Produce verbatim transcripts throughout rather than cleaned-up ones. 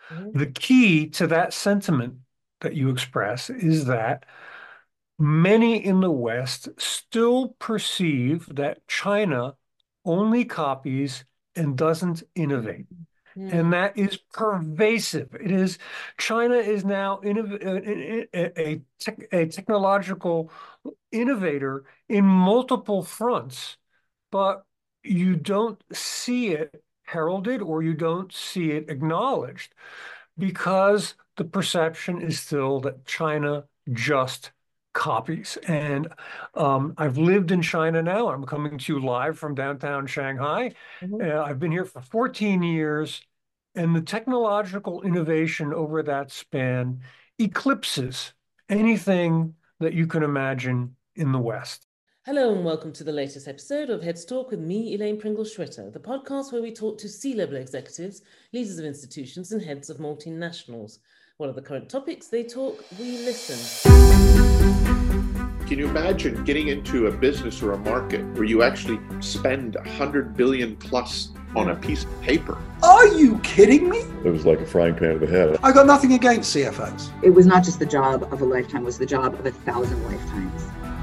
Mhm. The key to that sentiment that you express is that many in the West still perceive that China only copies and doesn't innovate. And Mm. that is pervasive. It is China is now innov a, a, a, tech, a technological innovator in multiple fronts, but you don't see it heralded or you don't see it acknowledged because the perception is still that China just copies. And um, I've lived in China now. I'm coming to you live from downtown Shanghai. Mhm. Uh, I've been here for fourteen years, and the technological innovation over that span eclipses anything that you can imagine in the West. Hello and welcome to the latest episode of Heads Talk with me, Elaine Pringle-Schwitter, the podcast where we talk to C-level executives, leaders of institutions, and heads of multinationals. What are the current topics? They talk, we listen. Can you imagine getting into a business or a market where you actually spend a hundred billion plus on a piece of paper? Are you kidding me? It was like a frying pan to the head. I got nothing against C F Os. It was not just the job of a lifetime, it was the job of a thousand lifetimes.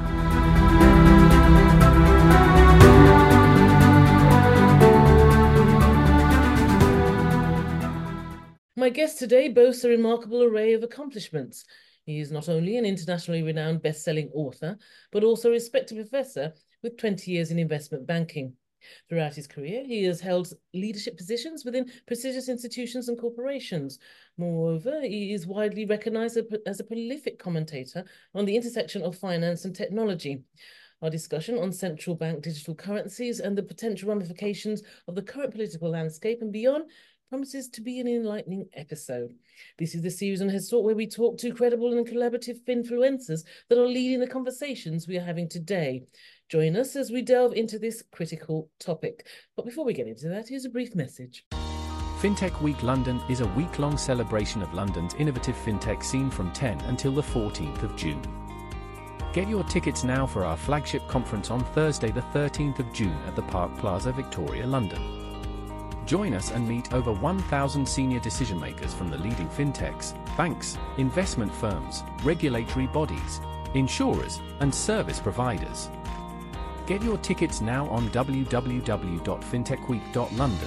My guest today boasts a remarkable array of accomplishments. He is not only an internationally renowned best-selling author, but also a respected professor with twenty years in investment banking. Throughout his career, he has held leadership positions within prestigious institutions and corporations. Moreover, he is widely recognized as a prolific commentator on the intersection of finance and technology. Our discussion on central bank digital currencies and the potential ramifications of the current political landscape and beyond promises to be an enlightening episode. This is the series on Heads Talk where we talk to credible and collaborative influencers that are leading the conversations we are having today. Join us as we delve into this critical topic. But before we get into that, here's a brief message. FinTech Week London is a week-long celebration of London's innovative fintech scene from tenth until the fourteenth of June. Get your tickets now for our flagship conference on Thursday the thirteenth of June at the Park Plaza, Victoria, London. Join us and meet over one thousand senior decision makers from the leading fintechs, banks, investment firms, regulatory bodies, insurers, and service providers. Get your tickets now on w w w dot fintech week dot london.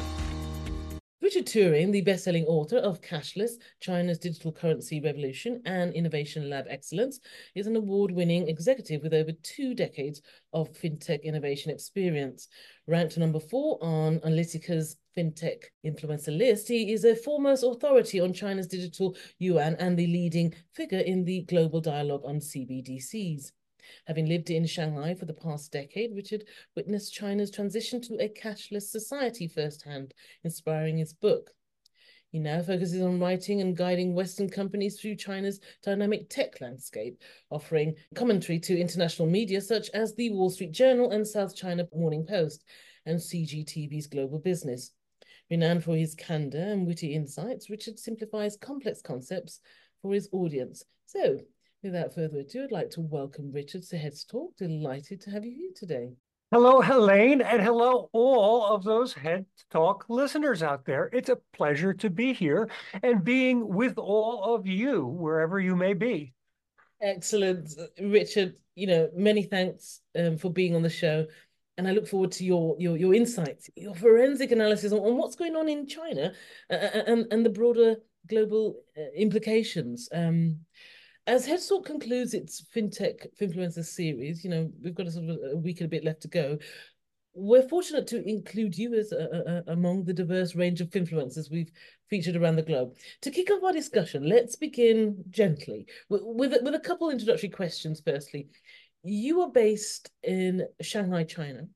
Richard Turing, the best-selling author of Cashless, China's Digital Currency Revolution and Innovation Lab Excellence, is an award-winning executive with over two decades of fintech innovation experience. Ranked number four on Analytica's fintech influencer list, he is a foremost authority on China's digital yuan and the leading figure in the global dialogue on C B D Cs. Having lived in Shanghai for the past decade, Richard witnessed China's transition to a cashless society firsthand, inspiring his book. He now focuses on writing and guiding Western companies through China's dynamic tech landscape, offering commentary to international media such as the Wall Street Journal and South China Morning Post, and C G T V's Global Business. Renowned for his candor and witty insights, Richard simplifies complex concepts for his audience. So, without further ado, I'd like to welcome Richard to Heads Talk. Delighted to have you here today. Hello, Helene, and hello, all of those Head Talk listeners out there. It's a pleasure to be here and being with all of you, wherever you may be. Excellent, Richard. You know, many thanks um, for being on the show, and I look forward to your your your insights, your forensic analysis on, on what's going on in China uh, and and the broader global uh, implications. Um, As Heads Talk concludes its FinTech Finfluencer series, you know, we've got a sort of a week and a bit left to go. We're fortunate to include you as a, a, among the diverse range of influencers we've featured around the globe. To kick off our discussion, let's begin gently with, with, with a couple introductory questions. Firstly, you are based in Shanghai, China.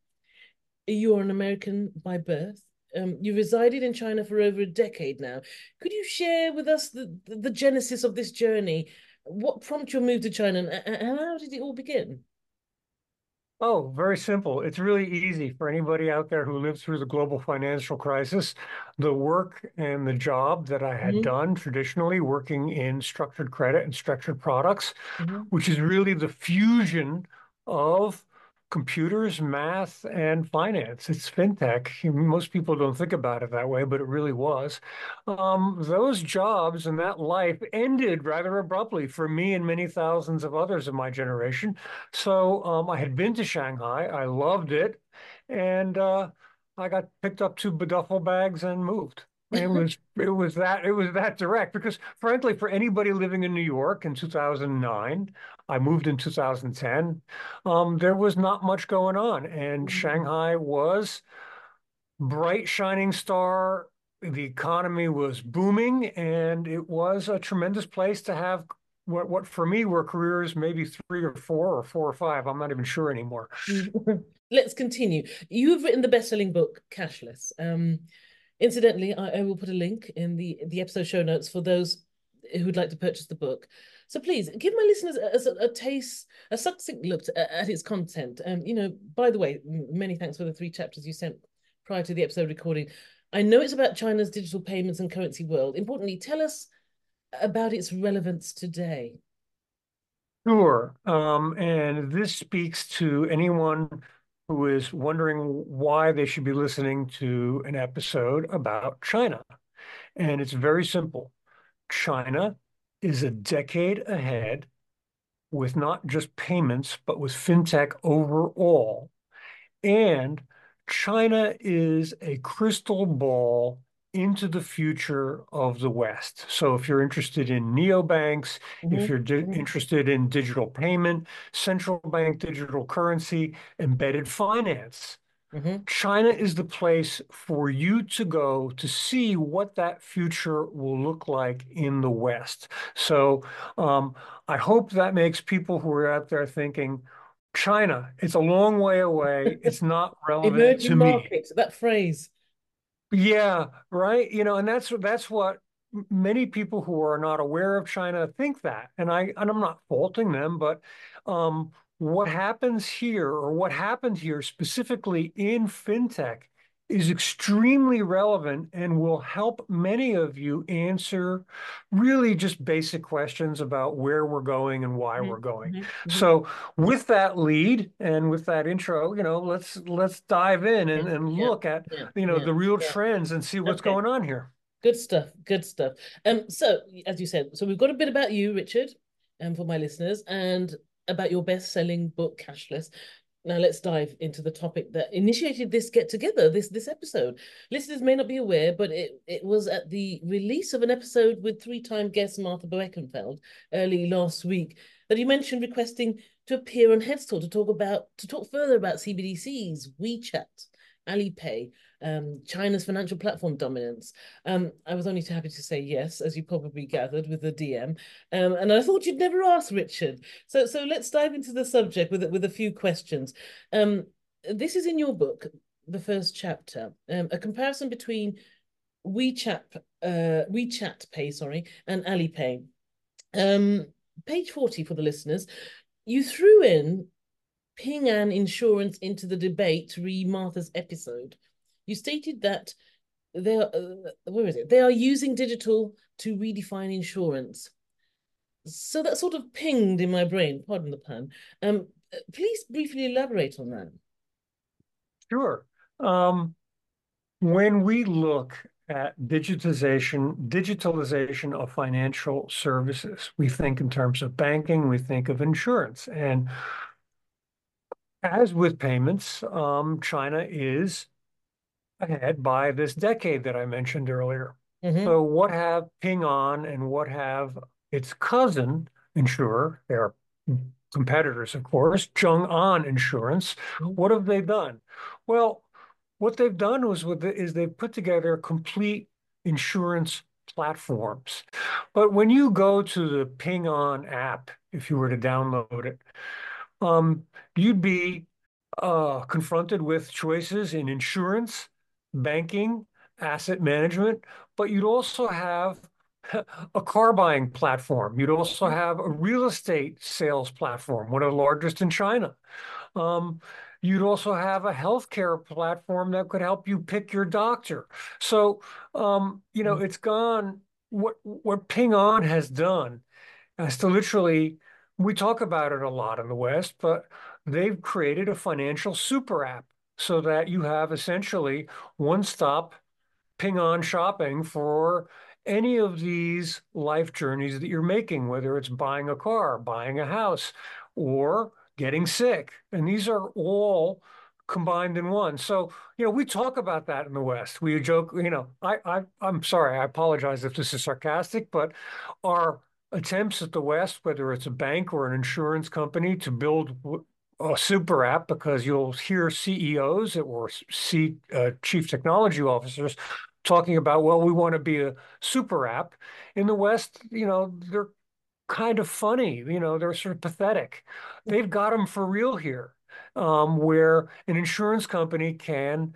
You're an American by birth. Um, you resided in China for over a decade now. Could you share with us the, the, the genesis of this journey? What prompted your move to China, and, and how did it all begin? Oh, very simple. It's really easy for anybody out there who lived through the global financial crisis. The work and the job that I had Mm-hmm. done traditionally, working in structured credit and structured products, Mm-hmm. which is really the fusion of computers, math, and finance. It's fintech. Most people don't think about it that way, but it really was. Um, those jobs and that life ended rather abruptly for me and many thousands of others of my generation. So um, I had been to Shanghai. I loved it. And uh, I got picked up two duffel bags and moved. It was it was that it was that direct because frankly, for anybody living in New York in two thousand nine, I moved in two thousand ten. Um, there was not much going on, and Shanghai was bright shining star. The economy was booming, and it was a tremendous place to have what what for me were careers, maybe three or four or four or five. I'm not even sure anymore. Let's continue. You have written the best-selling book, Cashless. Um, incidentally, I, I will put a link in the the episode show notes for those who'd like to purchase the book. So please give my listeners a, a, a taste, a succinct look at, at its content. Um, you know, by the way, many thanks for the three chapters you sent prior to the episode recording. I know it's about China's digital payments and currency world. Importantly, tell us about its relevance today. Sure. Um, and this speaks to anyone who is wondering why they should be listening to an episode about China. And it's very simple. China is a decade ahead with not just payments, but with fintech overall. And China is a crystal ball into the future of the West. So if you're interested in neobanks, mm-hmm. if you're di- mm-hmm. interested in digital payment, central bank digital currency, embedded finance, mm-hmm. China is the place for you to go to see what that future will look like in the West. So um, I hope that makes people who are out there thinking, China, it's a long way away. It's not relevant Emerging to me. markets, that phrase. Yeah, right. You know, and that's that's what many people who are not aware of China think that. And I and I'm not faulting them, but um, what happens here or what happened here specifically in fintech is extremely relevant and will help many of you answer really just basic questions about where we're going and why mm-hmm. we're going. Mm-hmm. So with that lead and with that intro, you know, let's let's dive in and, and yeah. look at, yeah. you know, yeah. the real yeah. trends and see what's okay. going on here. Good stuff. Good stuff. Um, so as you said, so we've got a bit about you, Richard, and um, for my listeners, and about your best-selling book, Cashless. Now let's dive into the topic that initiated this get together, this this episode. Listeners may not be aware, but it, it was at the release of an episode with three-time guest Martha Boeckenfeld early last week that you mentioned requesting to appear on Headstall to talk about to talk further about C B D Cs, WeChat, Alipay, um, China's financial platform dominance. Um, I was only too happy to say yes, as you probably gathered with the D M. Um, and I thought you'd never ask, Richard. So, so let's dive into the subject with with a few questions. Um, this is in your book, the first chapter, um, a comparison between WeChat, uh, WeChat Pay, sorry, and Alipay. Um, page forty for the listeners. You threw in Ping An Insurance into the debate to read Martha's episode. You stated that they are, uh, where is it? They are using digital to redefine insurance. So that sort of pinged in my brain, pardon the pun. Um, please briefly elaborate on that. Sure. Um, when we look at digitization, digitalization of financial services, we think in terms of banking, we think of insurance. And as with payments, um, China is ahead by this decade that I mentioned earlier. Mm-hmm. So what have Ping An and what have its cousin insurer, they're competitors, of course, Zhong-An Insurance, mm-hmm. what have they done? Well, what they've done was with the, is they've put together complete insurance platforms. But when you go to the Ping An app, if you were to download it, um, you'd be uh, confronted with choices in insurance, banking, asset management, but you'd also have a car buying platform. You'd also have a real estate sales platform, one of the largest in China. Um, you'd also have a healthcare platform that could help you pick your doctor. So, um, you know, it's gone, what, what Ping An has done is to literally, we talk about it a lot in the West, but they've created a financial super app so that you have essentially one-stop ping-on shopping for any of these life journeys that you're making, whether it's buying a car, buying a house, or getting sick. And these are all combined in one. So, you know, we talk about that in the West. We joke, you know, I, I, I'm sorry, I apologize if this is sarcastic, but our attempts at the West, whether it's a bank or an insurance company, to build a super app, because you'll hear C E Os or see uh, chief technology officers talking about, well, we want to be a super app. In the West, you know, they're kind of funny, you know, they're sort of pathetic. They've got them for real here, um, where an insurance company can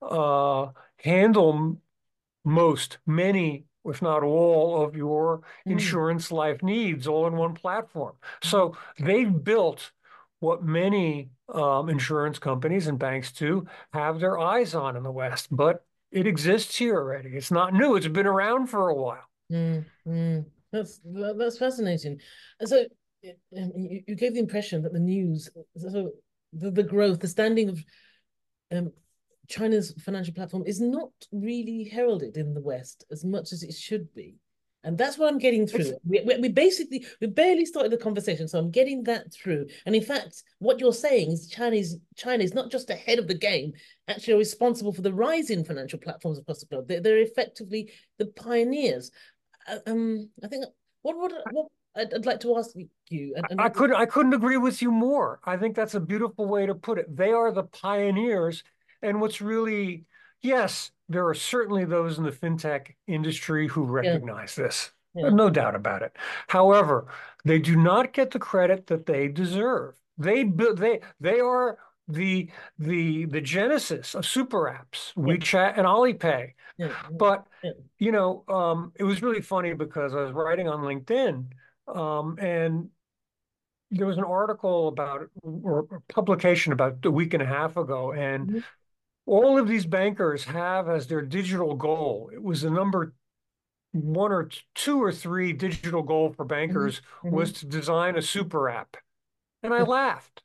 uh, handle most, many, if not all, of your Mm. insurance life needs all in one platform. So they've built what many um, insurance companies and banks do have their eyes on in the West, but it exists here already. It's not new. It's been around for a while. Mm, mm. That's that- that's fascinating. And so it- um, you, you gave the impression that the news, so the, the growth, the standing of um, China's financial platform is not really heralded in the West as much as it should be. And that's what I'm getting through. It's- We, we, we basically, we barely started the conversation, so I'm getting that through. And in fact, what you're saying is China is, China is not just ahead of the game, actually are responsible for the rise in financial platforms across the globe. They're, they're effectively the pioneers. Uh, Um, I think what what what I'd, I'd like to ask you, and, and I couldn't I couldn't agree with you more. I think that's a beautiful way to put it. They are the pioneers. And what's really, yes, there are certainly those in the fintech industry who yeah, recognize this. yeah, No doubt about it. However, they do not get the credit that they deserve. They bu- they they are the the the genesis of super apps, yeah, WeChat and Alipay. yeah, But yeah. you know, um, it was really funny because I was writing on LinkedIn, um, and there was an article about it, or a publication about a week and a half ago, and Mhm, all of these bankers have as their digital goal, it was the number one or t- two or three digital goal for mhm, bankers was mhm. to design a super app. And I laughed.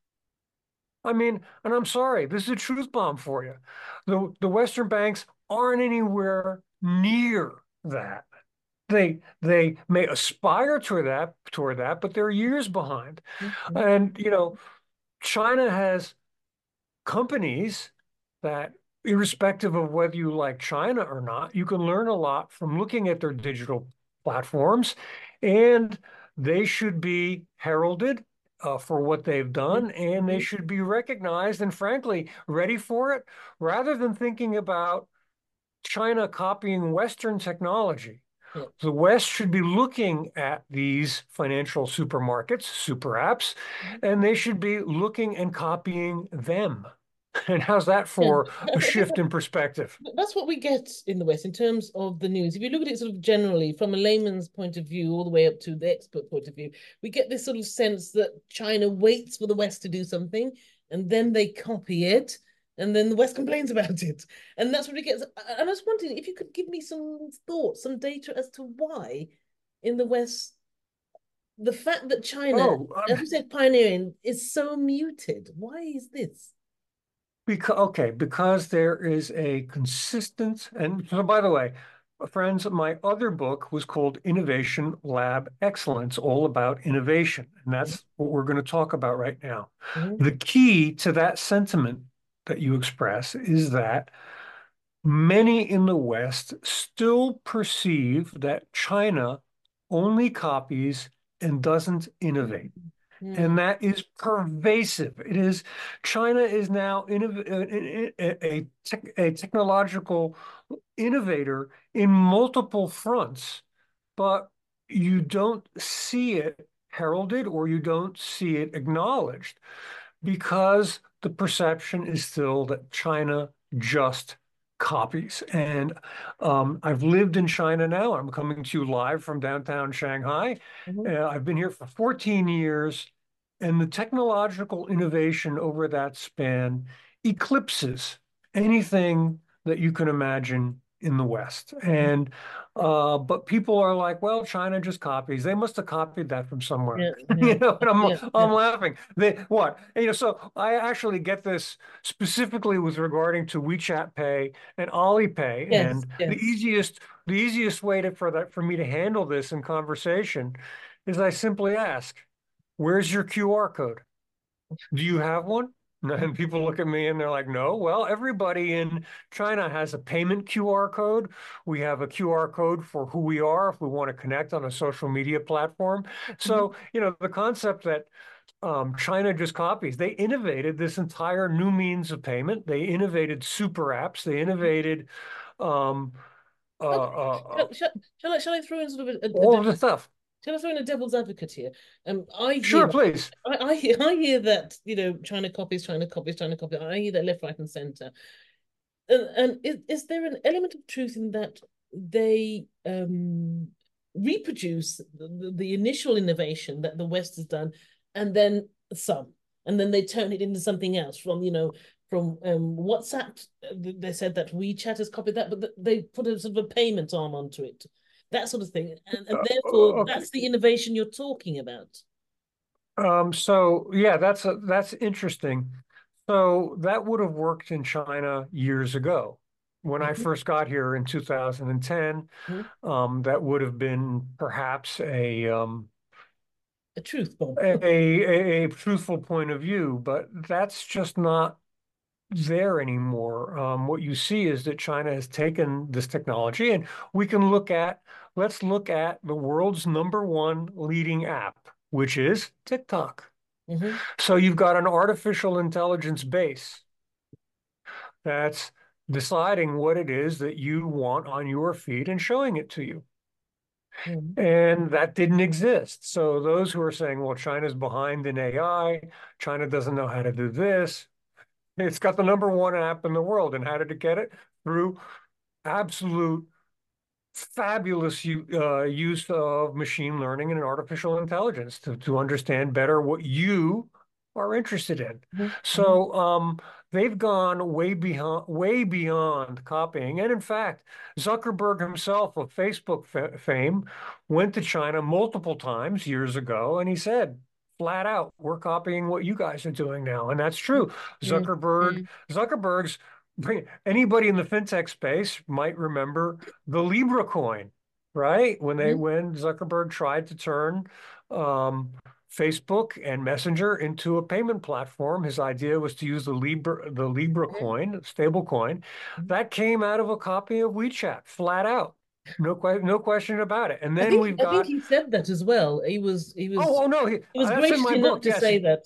I mean, and I'm sorry, this is a truth bomb for you. The the Western banks aren't anywhere near that. They they may aspire toward that toward that, but they're years behind. Mhm. And you know, China has companies that, irrespective of whether you like China or not, you can learn a lot from looking at their digital platforms, and they should be heralded uh, for what they've Yeah, done, and they mhm, should be recognized and, frankly, ready for it, rather than thinking about China copying Western technology. yeah, The West should be looking at these financial supermarkets, super apps, mhm. and they should be looking and copying them. And how's that Yeah. for I a th- I guess shift in perspective? that's what we get in the West in terms of the news. If you look at it sort of generally from a layman's point of view, all the way up to the expert point of view, we get this sort of sense that China waits for the West to do something and then they copy it. And then the West complains about it. And that's what it gets. And I was wondering if you could give me some thoughts, some data as to why in the West, the fact that China, Oh, um, as we said, pioneering is so muted. Why is this? because okay, because there is a consistent, and so by the way, friends, my other book was called Innovation Lab Excellence, all about innovation, and that's what we're going to talk about right now. Mhm, The key to that sentiment that you express is that many in the West still perceive that China only copies and doesn't innovate. mhm, And that is pervasive. It is, China is now innov- a, a, a, tech, a technological innovator in multiple fronts, but you don't see it heralded or you don't see it acknowledged because the perception is still that China just copies. And um, I've lived in China now. I'm coming to you live from downtown Shanghai. mhm. Uh, I've been here for fourteen years, and the technological innovation over that span eclipses anything that you can imagine in the West. And uh, but people are like, well, China just copies. They must have copied that from somewhere. Yeah, You yeah, know, and I'm yeah, I'm yeah. laughing. They what? You know, so I actually get this specifically with regarding to WeChat Pay and Alipay. Yes, And the yes. easiest the easiest way to for that for me to handle this in conversation is I simply ask, where's your Q R code? Do you have one? And people look at me and they're like, no. Well, everybody in China has a payment Q R code. We have a Q R code for who we are if we want to connect on a social media platform. Mhm. So, you know, the concept that um, China just copies, they innovated this entire new means of payment. They innovated super apps. They innovated um, uh, Okay. uh, uh, Shall, shall, shall I shall I throw in sort of a, a, a all of devil, the stuff. shall I throw in a devil's advocate here? Um, I hear Sure, please. I, I hear I hear that, you know, China copies, China copies, China copies. I hear that left, right, and center. And and is, is there an element of truth in that they um reproduce the, the, the initial innovation that the West has done, and then some, and then they turn it into something else from, you know, from um WhatsApp. They said that WeChat has copied that, but they put a sort of a payment arm onto it, that sort of thing, and, and Uh, therefore okay. that's the innovation you're talking about. Um, so yeah, that's a, that's interesting. So that would have worked in China years ago. When I Mhm, first got here in two thousand ten, mhm. um, that would have been perhaps a, um, A truth bomb. a, a, a truthful point of view, but that's just not there anymore. Um, what you see is that China has taken this technology, and we can look at, let's look at the world's number one leading app, which is TikTok. Mhm, So you've got an artificial intelligence base that's deciding what it is that you want on your feed and showing it to you. mhm, And that didn't exist. So those who are saying, well, China's behind in A I, China doesn't know how to do this. It's got the number one app in the world. And how did it get it? Through absolute fabulous uh, use of machine learning and artificial intelligence to, to understand better what you are interested in. mhm, mhm. So um, they've gone way beyond, way beyond copying. And in fact, Zuckerberg himself of Facebook fa fame went to China multiple times years ago, and he said, flat out, we're copying what you guys are doing now. And that's true. Mm, Zuckerberg, mm, Zuckerberg's anybody in the fintech space might remember the Libra coin, right? When they mm, when Zuckerberg tried to turn um, Facebook and Messenger into a payment platform, his idea was to use the Libra the Libra mm, coin, stable coin, mm. that came out of a copy of WeChat, flat out. No que no question about it. And I then think we've I think got he said that as well. He was he was oh oh no, he, he was that's in gracious my enough book. to Yes, say that.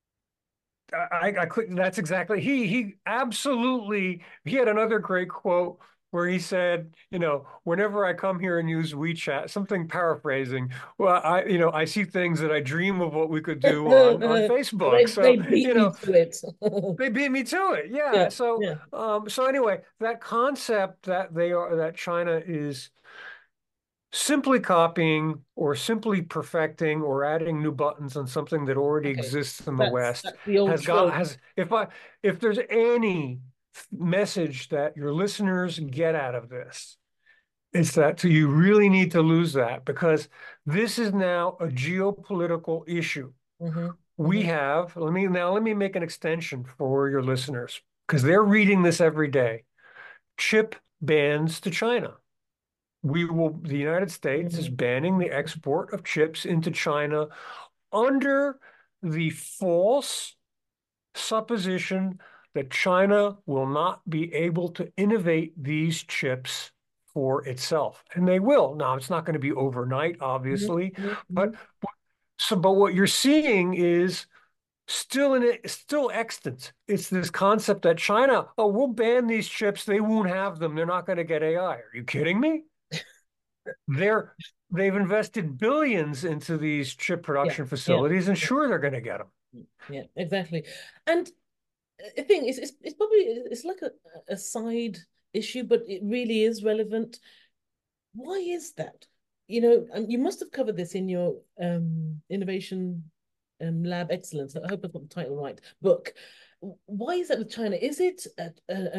I, I couldn't. That's exactly he. He absolutely. He had another great quote where he said, you know, whenever I come here and use WeChat, something paraphrasing. Well, I, you know, I see things that I dream of what we could do on on Facebook. they So, they beat you me know, to it. they beat me to it. Yeah. Yeah, So, yeah. um, so anyway, that concept that they are that China is simply copying or simply perfecting or adding new buttons on something that already Okay. exists in the That's West that's the old has got trope. has if I if there's any message that your listeners get out of this, it's that so you really need to lose that because this is now a geopolitical issue. Mm-hmm, We mm-hmm, have, let me now let me make an extension for your listeners because they're reading this every day. Chip bans to China. We will, the United States is banning the mm-hmm, export of chips into China under the false supposition that China will not be able to innovate these chips for itself. And they will. Now, it's not going to be overnight, obviously, mm-hmm, mm-hmm. but so but what you're seeing is still in it, still extant. It's this concept that China, oh, we'll ban these chips, they won't have them, they're not going to get A I. Are you kidding me? They're they've invested billions into these chip Yeah, production yeah, facilities, and yeah, sure they're going to get them. yeah, exactly. And I think it's, it's it's probably it's like a, a side issue, but it really is relevant. Why is that? You know, and you must have covered this in your um, innovation um, lab excellence. I hope I've got the title right. Book. Why is that with China? Is it a, a, an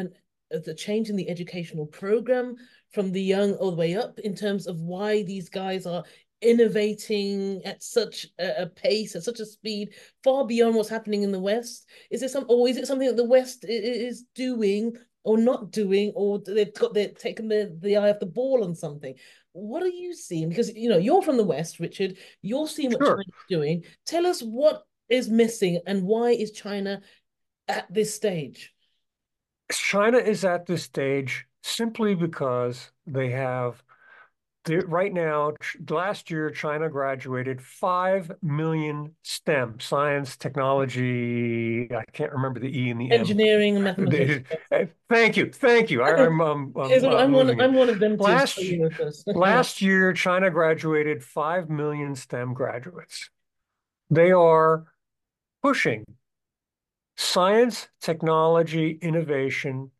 the change in the educational program from the young all the way up in terms of why these guys are innovating at such a, a pace, at such a speed, far beyond what's happening in the West? Is it some, or is it something that the West is doing or not doing, or they've got they're taking the, the eye off the ball on something? What are you seeing? Because you know you're from the West, Richard. You're seeing what Sure. China's doing. Tell us what is missing and why is China at this stage? China is at this stage simply because they have, right now, last year, China graduated five million STEM, science, technology, I can't remember the E and the M. Engineering and mathematics. Thank you, thank you. I, I'm, um, I'm, I'm, I'm one, losing I'm it. one of them too. Last, So you know first. last year, China graduated five million STEM graduates. They are pushing science, technology, innovation,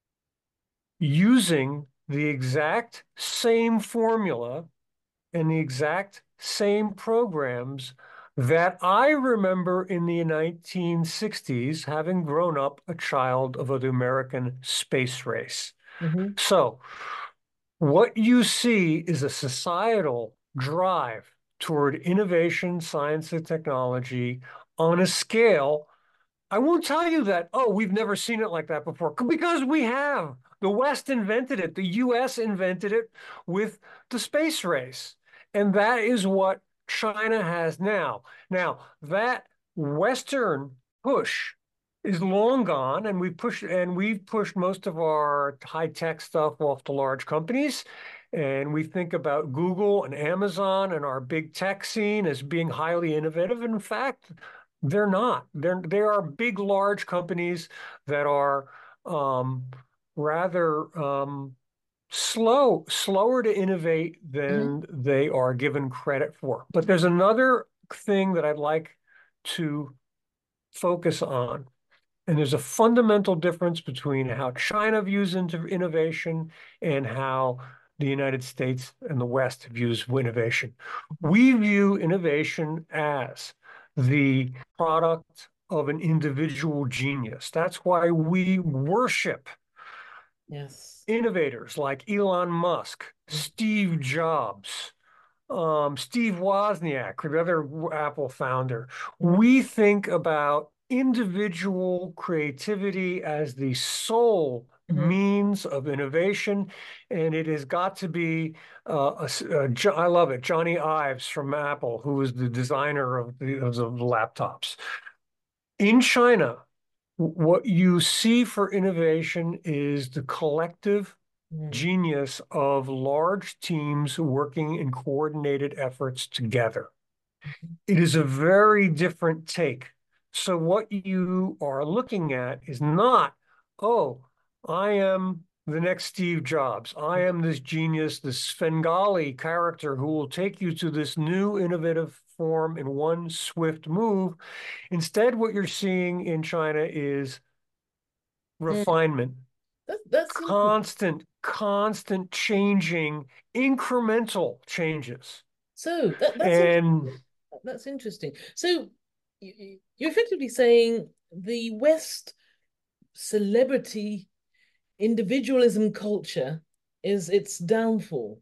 using the exact same formula and the exact same programs that I remember in the nineteen sixties, having grown up a child of the American space race. Mm-hmm. So what you see is a societal drive toward innovation, science, and technology on a scale. I won't tell you that, oh, we've never seen it like that before, because we have. The West invented it. The U S invented it with the space race. And that is what China has now. Now, that Western push is long gone, and we push and we've pushed most of our high-tech stuff off to large companies. And we think about Google and Amazon and our big tech scene as being highly innovative. In fact, they're not. They're, there are big, large companies that are um, rather um, slow, slower to innovate than mm-hmm. they are given credit for. But there's another thing that I'd like to focus on. And there's a fundamental difference between how China views into innovation and how the United States and the West views innovation. We view innovation as the product of an individual genius. That's why we worship yes. innovators like Elon Musk, mm-hmm. Steve Jobs, um, Steve Wozniak, the other Apple founder. Mm-hmm. We think about individual creativity as the sole mm-hmm. means of innovation, and it has got to be uh, a, a, I love it, Johnny Ives from Apple, who was the designer of the, of the laptops. In China, what you see for innovation is the collective mm-hmm. genius of large teams working in coordinated efforts together. Mm-hmm. It is a very different take. So what you are looking at is not, oh, I am the next Steve Jobs. I am this genius, this Svengali character who will take you to this new innovative form in one swift move. Instead, what you're seeing in China is refinement. That, that's constant, constant changing, incremental changes. So that, that's and interesting. That's interesting. So you're effectively saying the West celebrity individualism culture is its downfall.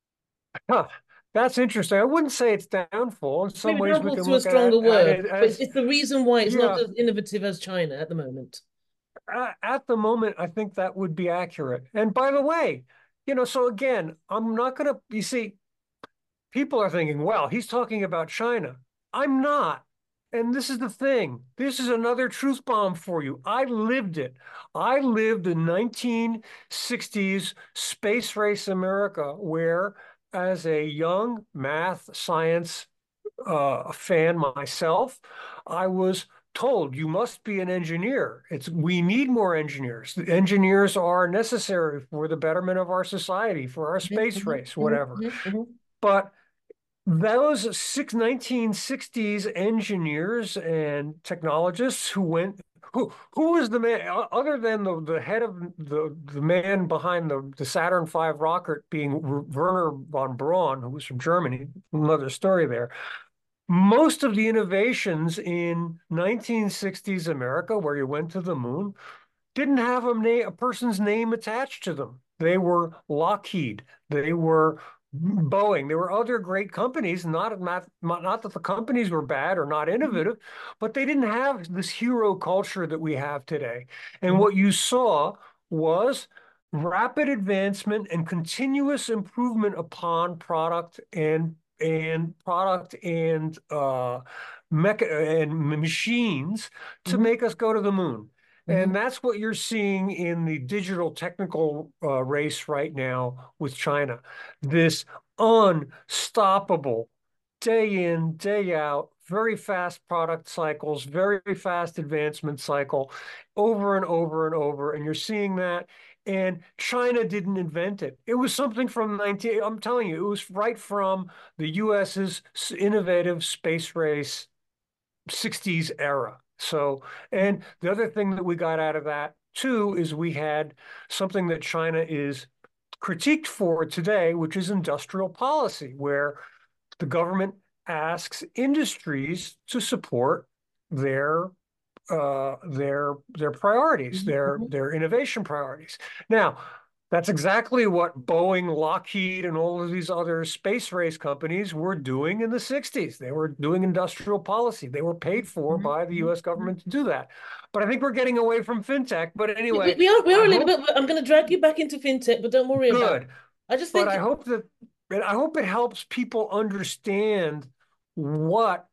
Huh, that's interesting. I wouldn't say it's downfall. In some Maybe ways, we can to look a stronger at, word, at it as, but it's the reason why it's yeah. not as innovative as China at the moment. Uh, at the moment, I think that would be accurate. And by the way, you know, so again, I'm not going to, you see, people are thinking, well, he's talking about China. I'm not. And this is the thing. This is another truth bomb for you. I lived it. I lived the nineteen sixties space race America, where as a young math, science uh, fan myself, I was told you must be an engineer. It's we need more engineers. The engineers are necessary for the betterment of our society, for our space mm-hmm, race, whatever. Mm-hmm. But those six, nineteen sixties engineers and technologists who went, who who was the man, other than the, the head of the, the man behind the, the Saturn five rocket being Werner von Braun, who was from Germany, another story there. Most of the innovations in nineteen sixties America, where you went to the moon, didn't have a name, a person's name attached to them. They were Lockheed. They were Boeing. There were other great companies, not, not, not that the companies were bad or not innovative, but they didn't have this hero culture that we have today. And Mhm. what you saw was rapid advancement and continuous improvement upon product and and product and uh mecha and machines to Mhm. make us go to the moon. And Mhm. that's what you're seeing in the digital technical uh, race right now with China. This unstoppable day in, day out, very fast product cycles, very fast advancement cycle, over and over and over. And you're seeing that. And China didn't invent it. It was something from nineteen, I'm telling you, it was right from the US's innovative space race sixties era. So, and the other thing that we got out of that too is we had something that China is critiqued for today, which is industrial policy, where the government asks industries to support their uh, their their priorities, their Mhm. their innovation priorities. Now, that's exactly what Boeing, Lockheed, and all of these other space race companies were doing in the sixties. They were doing industrial policy. They were paid for Mhm. by the Mhm. U S government to do that. But I think we're getting away from fintech. But We, we anyway, we are we are I a little hope bit. I'm going to drag you back into fintech, but don't worry about it. good. I just But think I hope that and I hope it helps people understand what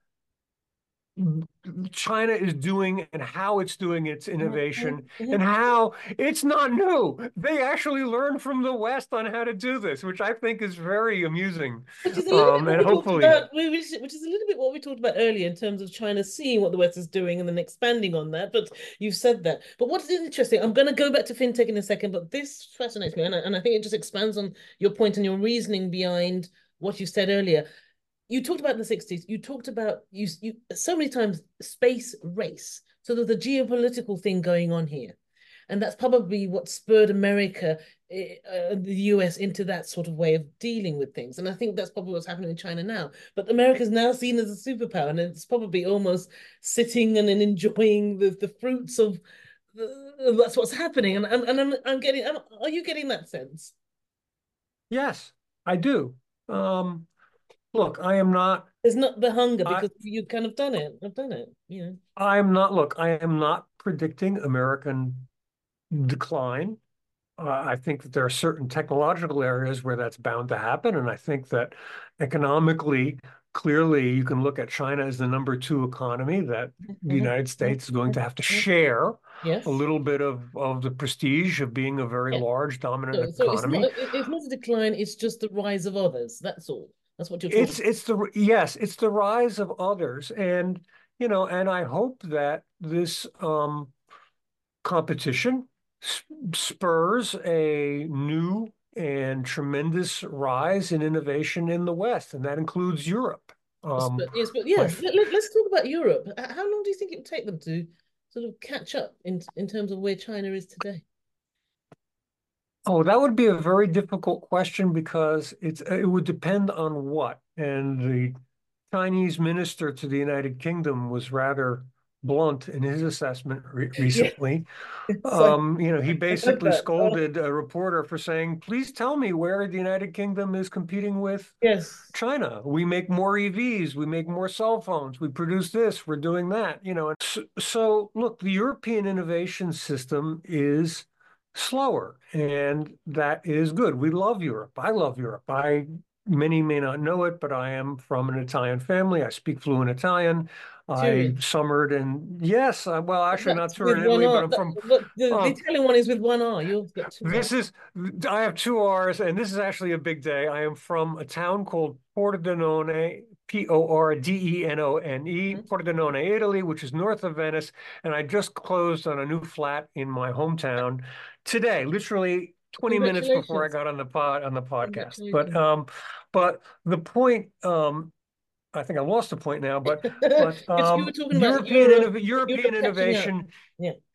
China is doing and how it's doing its Mhm. innovation and Mhm. how it's not new. They actually learned from the West on how to do this, which I think is very amusing. Which is a little bit Um, what and we talked hopefully, about, which which is a little bit what we talked about earlier in terms of China seeing what the West is doing and then expanding on that. But you've said that. But what's interesting, I'm going to go back to fintech in a second, but this fascinates me. And I, and I think it just expands on your point and your reasoning behind what you said earlier. You talked about the sixties. You talked about you you so many times space race. So there's a geopolitical thing going on here. And that's probably what spurred America, uh, the U S, into that sort of way of dealing with things. And I think that's probably what's happening in China now. But America's now seen as a superpower, and it's probably almost sitting and, and enjoying the, the fruits of uh, that's what's happening. And, and, and I'm, I'm getting, I'm, are you getting that sense? yes, I do. Um, look, I am not. There's not the hunger I because you've kind of done it. I've done it, you know. I'm not. Look, I am not predicting American decline. Uh, I think that there are certain technological areas where that's bound to happen. And I think that economically, clearly, you can look at China as the number two economy, that the Mhm. United States is going to have to Mhm. share a Yes. little bit of, of the prestige of being a very Yeah. large, dominant So, so it's not economy. it, it's not a decline, it's just the rise of others. That's all. That's what you're talking It's it's the yes, it's the rise of others. And you know, and I hope that this um competition spurs a new and tremendous rise in innovation in the West, and that includes Europe. about. Um, But yes, but my yeah, let, let, let's talk about Europe. How long do you think it would take them to sort of catch up in in terms of where China is today? oh, that would be a very difficult question because it's it would depend on what. And the Chinese minister to the United Kingdom was rather blunt in his assessment re Yeah, recently. so Um, you know, he I heard basically that. Oh, scolded a reporter for saying, "Please tell me where the United Kingdom is competing with yes. China. We make more E Vs, we make more cell phones, we produce this, we're doing that." You know, and so, so look, the European innovation system is slower, and that is good. We love Europe. I love Europe. I Many may not know it, but I am from an Italian family. I speak fluent Italian. I Turin. summered in, yes, uh, well, actually not That's with Turin, one Italy, but R. I'm That, from look, the, the um, Italian one is with one R. Yours got two R. this is, I have two R's, and this is actually a big day. I am from a town called Pordenone, P O R D E N O N E, Mhm. Pordenone, Italy, which is north of Venice. And I just closed on a new flat in my hometown today, literally twenty minutes before I Congratulations. got on the pod on the podcast. But Congratulations. um, but the point, um, I think I lost the point now, but but Because you were um, talking about European Europe, innov European Europe catching up. innovation. Yeah.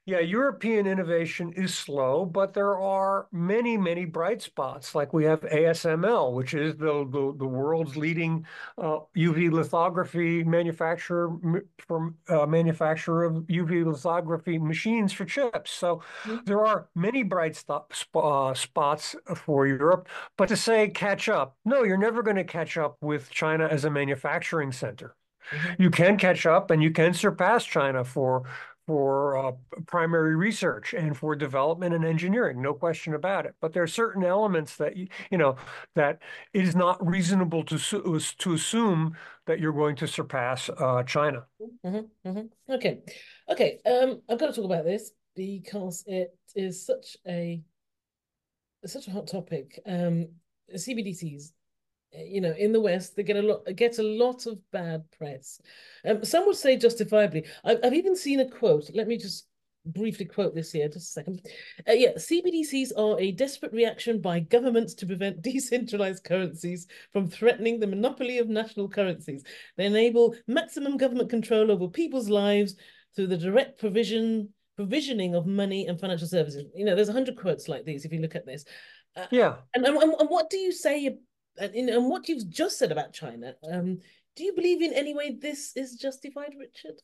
Yeah, European innovation is slow, but there are many, many bright spots. Like we have A S M L, which is the the, the world's leading uh, U V lithography manufacturer for uh, manufacturer of U V lithography machines for chips. So Mhm. there are many bright stop, uh, spots for Europe. But to say catch up, no, you're never going to catch up with China as a manufacturing center. Mhm. You can catch up and you can surpass China for for uh, primary research and for development and engineering, no question about it. But there are certain elements that you, you know that it is not reasonable to to assume that you're going to surpass uh, China. Mhm. Mhm. Okay, okay. Um, I've got to talk about this because it is such a such a hot topic. Um, C B D Cs, you know, in the West, they get a lot get a lot of bad press. Um, some would say justifiably. I've, I've even seen a quote. Let me just briefly quote this here, just a second. Uh, yeah, C B D Cs are a desperate reaction by governments to prevent decentralized currencies from threatening the monopoly of national currencies. They enable maximum government control over people's lives through the direct provision provisioning of money and financial services. You know, there's a hundred quotes like these if you look at this. Uh, Yeah. and, and and what do you say? And, and what you've just said about China, um, do you believe in any way this is justified, Richard?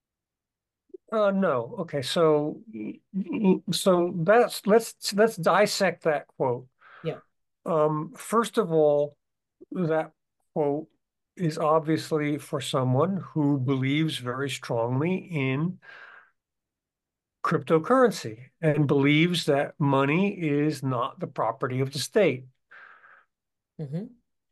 Uh, no. Okay. So, so that's let's let's dissect that quote. Yeah. Um, first of all, that quote is obviously for someone who believes very strongly in cryptocurrency and believes that money is not the property of the state. Mm-hmm.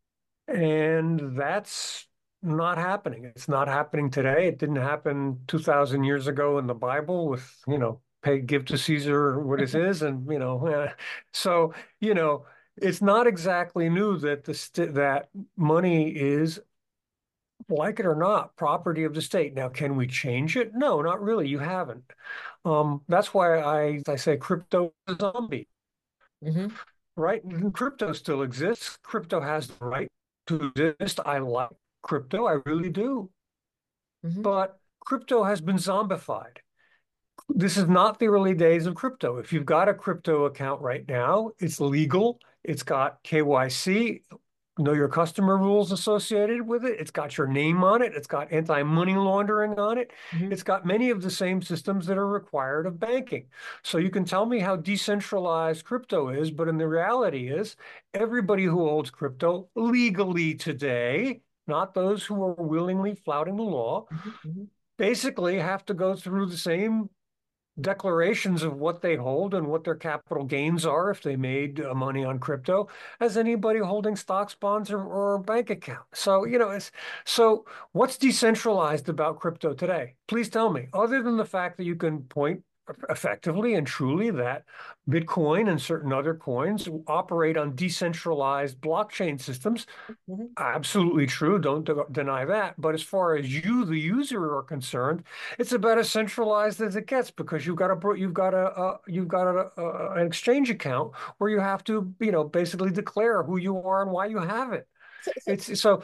And that's not happening. It's not happening today. It didn't happen two thousand years ago in the Bible with, you know, pay, give to Caesar what is his, and, you know, uh, so, you know, it's not exactly new that the st that money is, like it or not, property of the state. Now, can we change it? No, not really. You haven't. Um, that's why I, I say crypto is a zombie, Mm-hmm. right? And crypto still exists. Crypto has the right to exist. I like crypto. I really do. Mm-hmm. But crypto has been zombified. This is not the early days of crypto. If you've got a crypto account right now, it's legal. It's got K Y C, know your customer rules associated with it. It's got your name on it. It's got anti-money laundering on it. Mm-hmm. It's got many of the same systems that are required of banking. So you can tell me how decentralized crypto is, but in the reality is everybody who holds crypto legally today, not those who are willingly flouting the law, Mm-hmm. basically have to go through the same declarations of what they hold and what their capital gains are if they made uh, money on crypto as anybody holding stocks, bonds, or, or a bank account. So, you know, it's so what's decentralized about crypto today? Please tell me, other than the fact that you can point effectively and truly that Bitcoin and certain other coins operate on decentralized blockchain systems. Mm-hmm. Absolutely true. Don't de deny that. But as far as you, the user, are concerned, it's about as centralized as it gets because you've got a you've got a uh, you've got a, a, an exchange account where you have to, you know, basically declare who you are and why you have it. So, so, It's so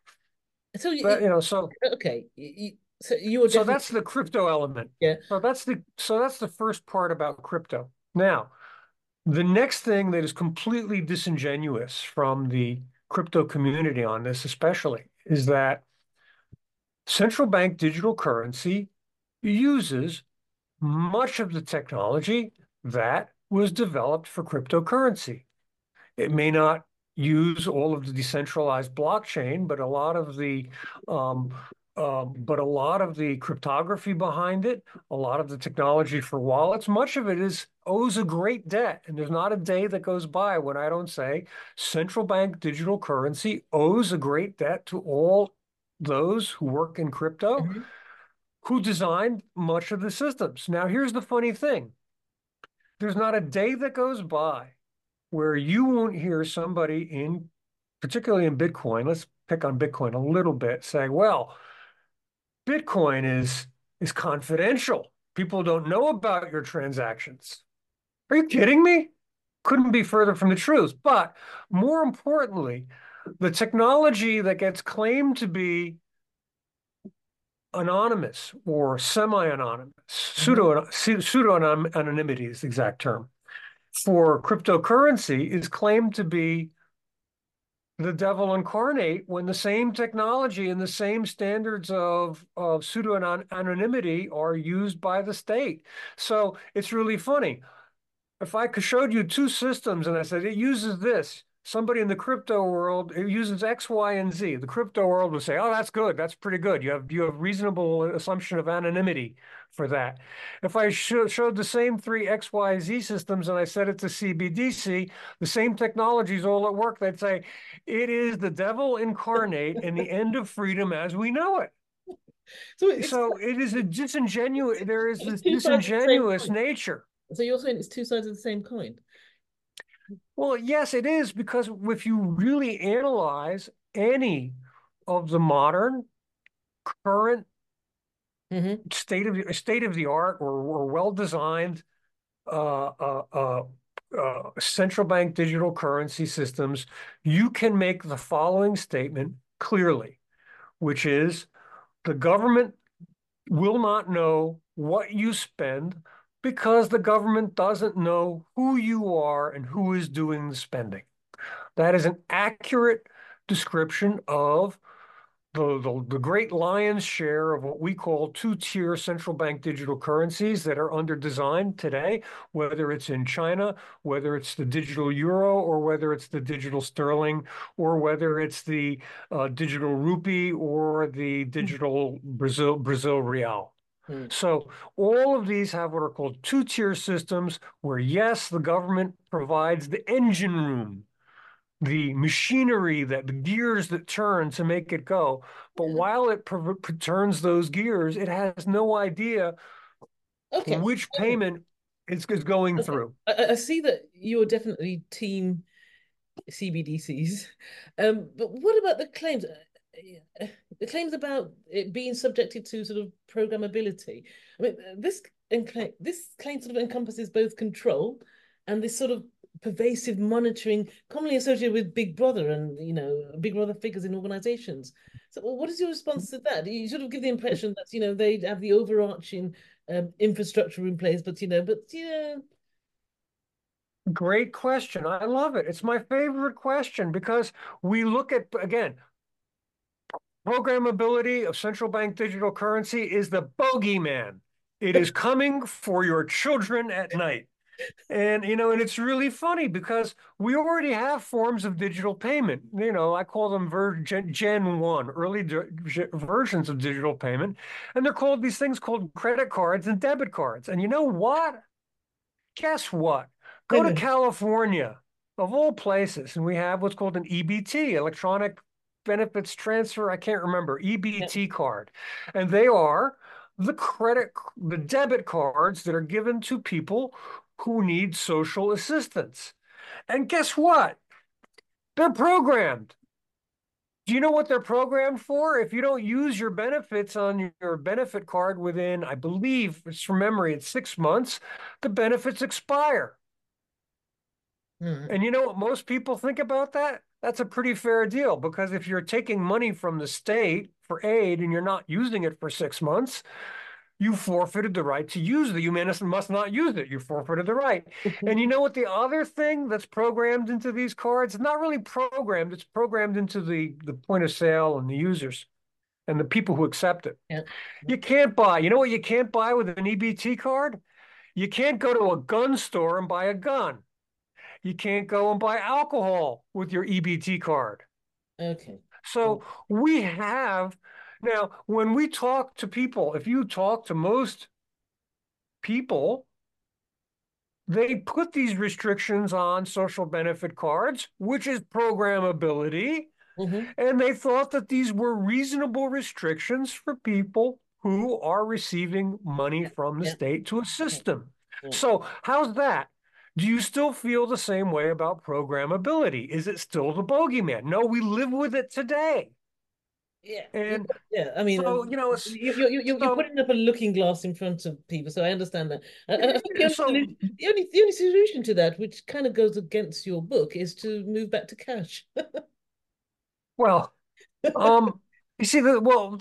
so you, that, you know so okay. You, so you were so definitely that's the crypto element. yeah. So that's the so that's the first part about crypto. Now, the next thing that is completely disingenuous from the crypto community on this, especially, is that central bank digital currency uses much of the technology that was developed for cryptocurrency. It may not use all of the decentralized blockchain, but a lot of the um, um, but a lot of the cryptography behind it, a lot of the technology for wallets, much of it is owes a great debt. And there's not a day that goes by when I don't say central bank digital currency owes a great debt to all those who work in crypto, Mm-hmm. who designed much of the systems. Now, here's the funny thing. There's not a day that goes by where you won't hear somebody in, particularly in Bitcoin, let's pick on Bitcoin a little bit, say, well, Bitcoin is is confidential. People don't know about your transactions. Are you kidding me? Couldn't be further from the truth. But more importantly, the technology that gets claimed to be anonymous or semi-anonymous, Mhm. pseudo pseudo-anonymity is the exact term, for cryptocurrency is claimed to be the devil incarnate when the same technology and the same standards of, of pseudo-anonymity are used by the state. So it's really funny. If I could showed you two systems and I said it uses this, somebody in the crypto world, it uses X, Y, and Z. The crypto world would say, oh, that's good. That's pretty good. You have you have reasonable assumption of anonymity for that. If I sh showed the same three X, Y, Z systems and I set it to C B D C, the same technologies all at work, they'd say, it is the devil incarnate and the end of freedom as we know it. So it's So it is a disingenuous, there is it's this two sides of the same disingenuous coin. nature. So you're saying it's two sides of the same coin? Well, yes, it is, because if you really analyze any of the modern, current Mm-hmm. state of state of the art or, or well designed uh, uh, uh, uh, central bank digital currency systems, you can make the following statement clearly, which is the government will not know what you spend because the government doesn't know who you are and who is doing the spending. That is an accurate description of the, the, the great lion's share of what we call two-tier central bank digital currencies that are under design today, whether it's in China, whether it's the digital euro, or whether it's the digital sterling, or whether it's the uh, digital rupee or the digital Brazil Brazil real. Mm. So all of these have what are called two-tier systems where, yes, the government provides the engine room, the machinery, that the gears that turn to make it go. But while it turns those gears, it has no idea Okay. which Um, payment is, is going okay. through. I, I see that you're definitely team C B D Cs. Um, but what about the claims? Uh, The claims about it being subjected to sort of programmability. I mean, this this claim sort of encompasses both control and this sort of pervasive monitoring, commonly associated with Big Brother and you know Big Brother figures in organizations. So, what is your response to that? You sort of give the impression that you know they have the overarching um, infrastructure in place, but you know, but you know. Great question. I love it. It's my favorite question because we look at, again, programmability of central bank digital currency is the bogeyman. It is coming for your children at night. And, you know, and it's really funny because we already have forms of digital payment. You know, I call them ver gen, gen one, early versions of digital payment. And they're called these things called credit cards and debit cards. And you know what? Guess what? Go to California, of all places, and we have what's called an E B T, electronic benefits transfer. I can't remember, E B T Yeah. card. And they are the credit, the debit cards that are given to people who need social assistance. And guess what? They're programmed. Do you know what they're programmed for? If you don't use your benefits on your benefit card within, I believe, it's from memory, it's six months, the benefits expire. Mm. And you know what most people think about that? That's a pretty fair deal, because if you're taking money from the state for aid and you're not using it for six months, you forfeited the right to use it. You must not use it. You forfeited the right. And you know what the other thing that's programmed into these cards? It's not really programmed. It's programmed into the, the point of sale and the users and the people who accept it. Yeah. You can't buy. You know what you can't buy with an E B T card? You can't go to a gun store and buy a gun. You can't go and buy alcohol with your E B T card. Okay. So we have, now, when we talk to people, if you talk to most people, they put these restrictions on social benefit cards, which is programmability. Mm-hmm. And they thought that these were reasonable restrictions for people who are receiving money from the Yeah. state to assist them. Yeah. So how's that? Do you still feel the same way about programmability? Is it still the bogeyman? No, we live with it today. Yeah, And yeah. I mean, so, um, you know, it's, you, you, you, you're so, putting up a looking glass in front of people, so I understand that. And I think the only, so, solution, the only the only solution to that, which kind of goes against your book, is to move back to cash. well, um, you see, the, well, that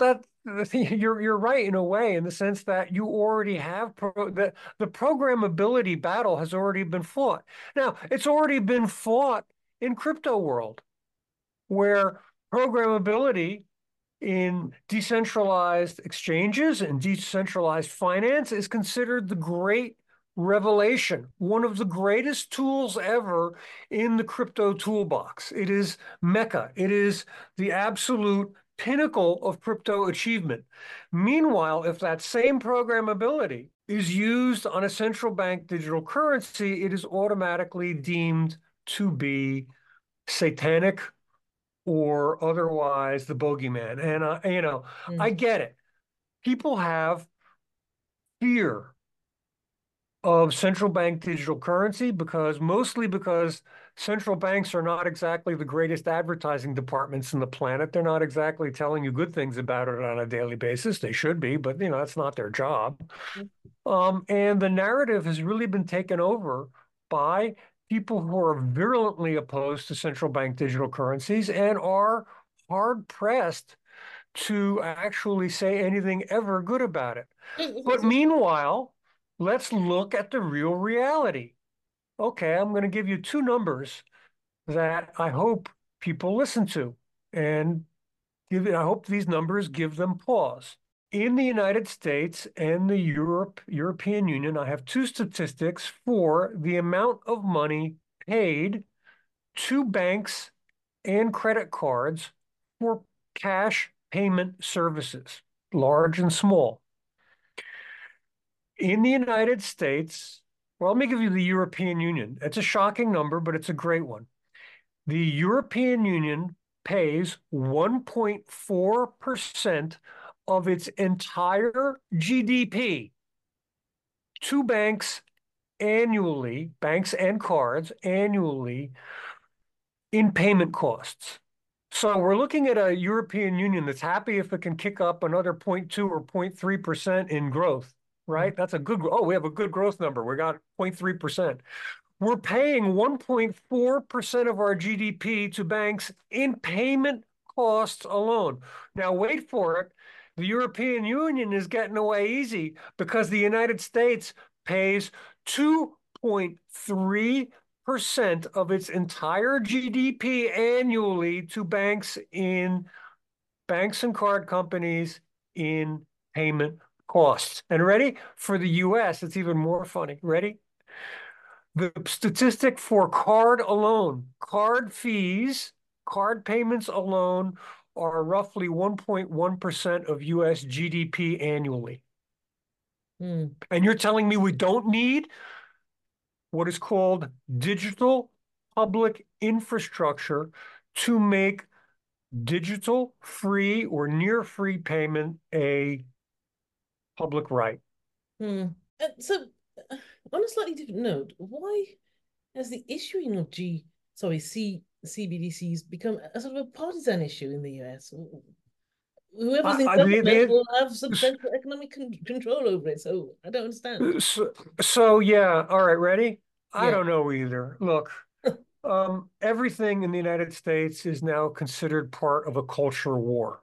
you're you're right in a way, in the sense that you already have pro the the programmability battle has already been fought. Now, it's already been fought in crypto world, where programmability in decentralized exchanges and decentralized finance is considered the great revelation, one of the greatest tools ever in the crypto toolbox. It is Mecca. It is the absolute pinnacle of crypto achievement. Meanwhile, if that same programmability is used on a central bank digital currency, it is automatically deemed to be satanic or otherwise the bogeyman. And, uh, you know, Mm. I get it. People have fear of central bank digital currency because mostly because central banks are not exactly the greatest advertising departments in the planet. They're not exactly telling you good things about it on a daily basis. They should be, but you know, that's not their job. Um, and the narrative has really been taken over by people who are virulently opposed to central bank digital currencies and are hard pressed to actually say anything ever good about it. But meanwhile, let's look at the real reality. Okay, I'm going to give you two numbers that I hope people listen to, and give, I hope these numbers give them pause. In the United States and the Europe, European Union, I have two statistics for the amount of money paid to banks and credit cards for cash payment services, large and small. In the United States, well, let me give you the European Union. It's a shocking number, but it's a great one. The European Union pays one point four percent of its entire G D P to banks annually, banks and cards annually, in payment costs. So we're looking at a European Union that's happy if it can kick up another zero point two or zero point three percent in growth, right? That's a good, oh, we have a good growth number. We got zero point three percent. We're paying one point four percent of our G D P to banks in payment costs alone. Now, wait for it. The European Union is getting away easy because the United States pays two point three percent of its entire G D P annually to banks in banks and card companies in payment costs. And ready? For the U S, it's even more funny. Ready? The statistic for card alone, card fees, card payments alone are roughly one point one percent of U S G D P annually. Mm. And you're telling me we don't need what is called digital public infrastructure to make digital free or near free payment a public right. Hmm. Uh, so, uh, on a slightly different note, why has the issuing of G, sorry, C, C B D Cs become a sort of a partisan issue in the U S? Whoever's in I- I- government they- will have substantial economic con control over it. So I don't understand. So, so yeah, all right, ready? I Yeah. don't know either. Look, um, everything in the United States is now considered part of a culture war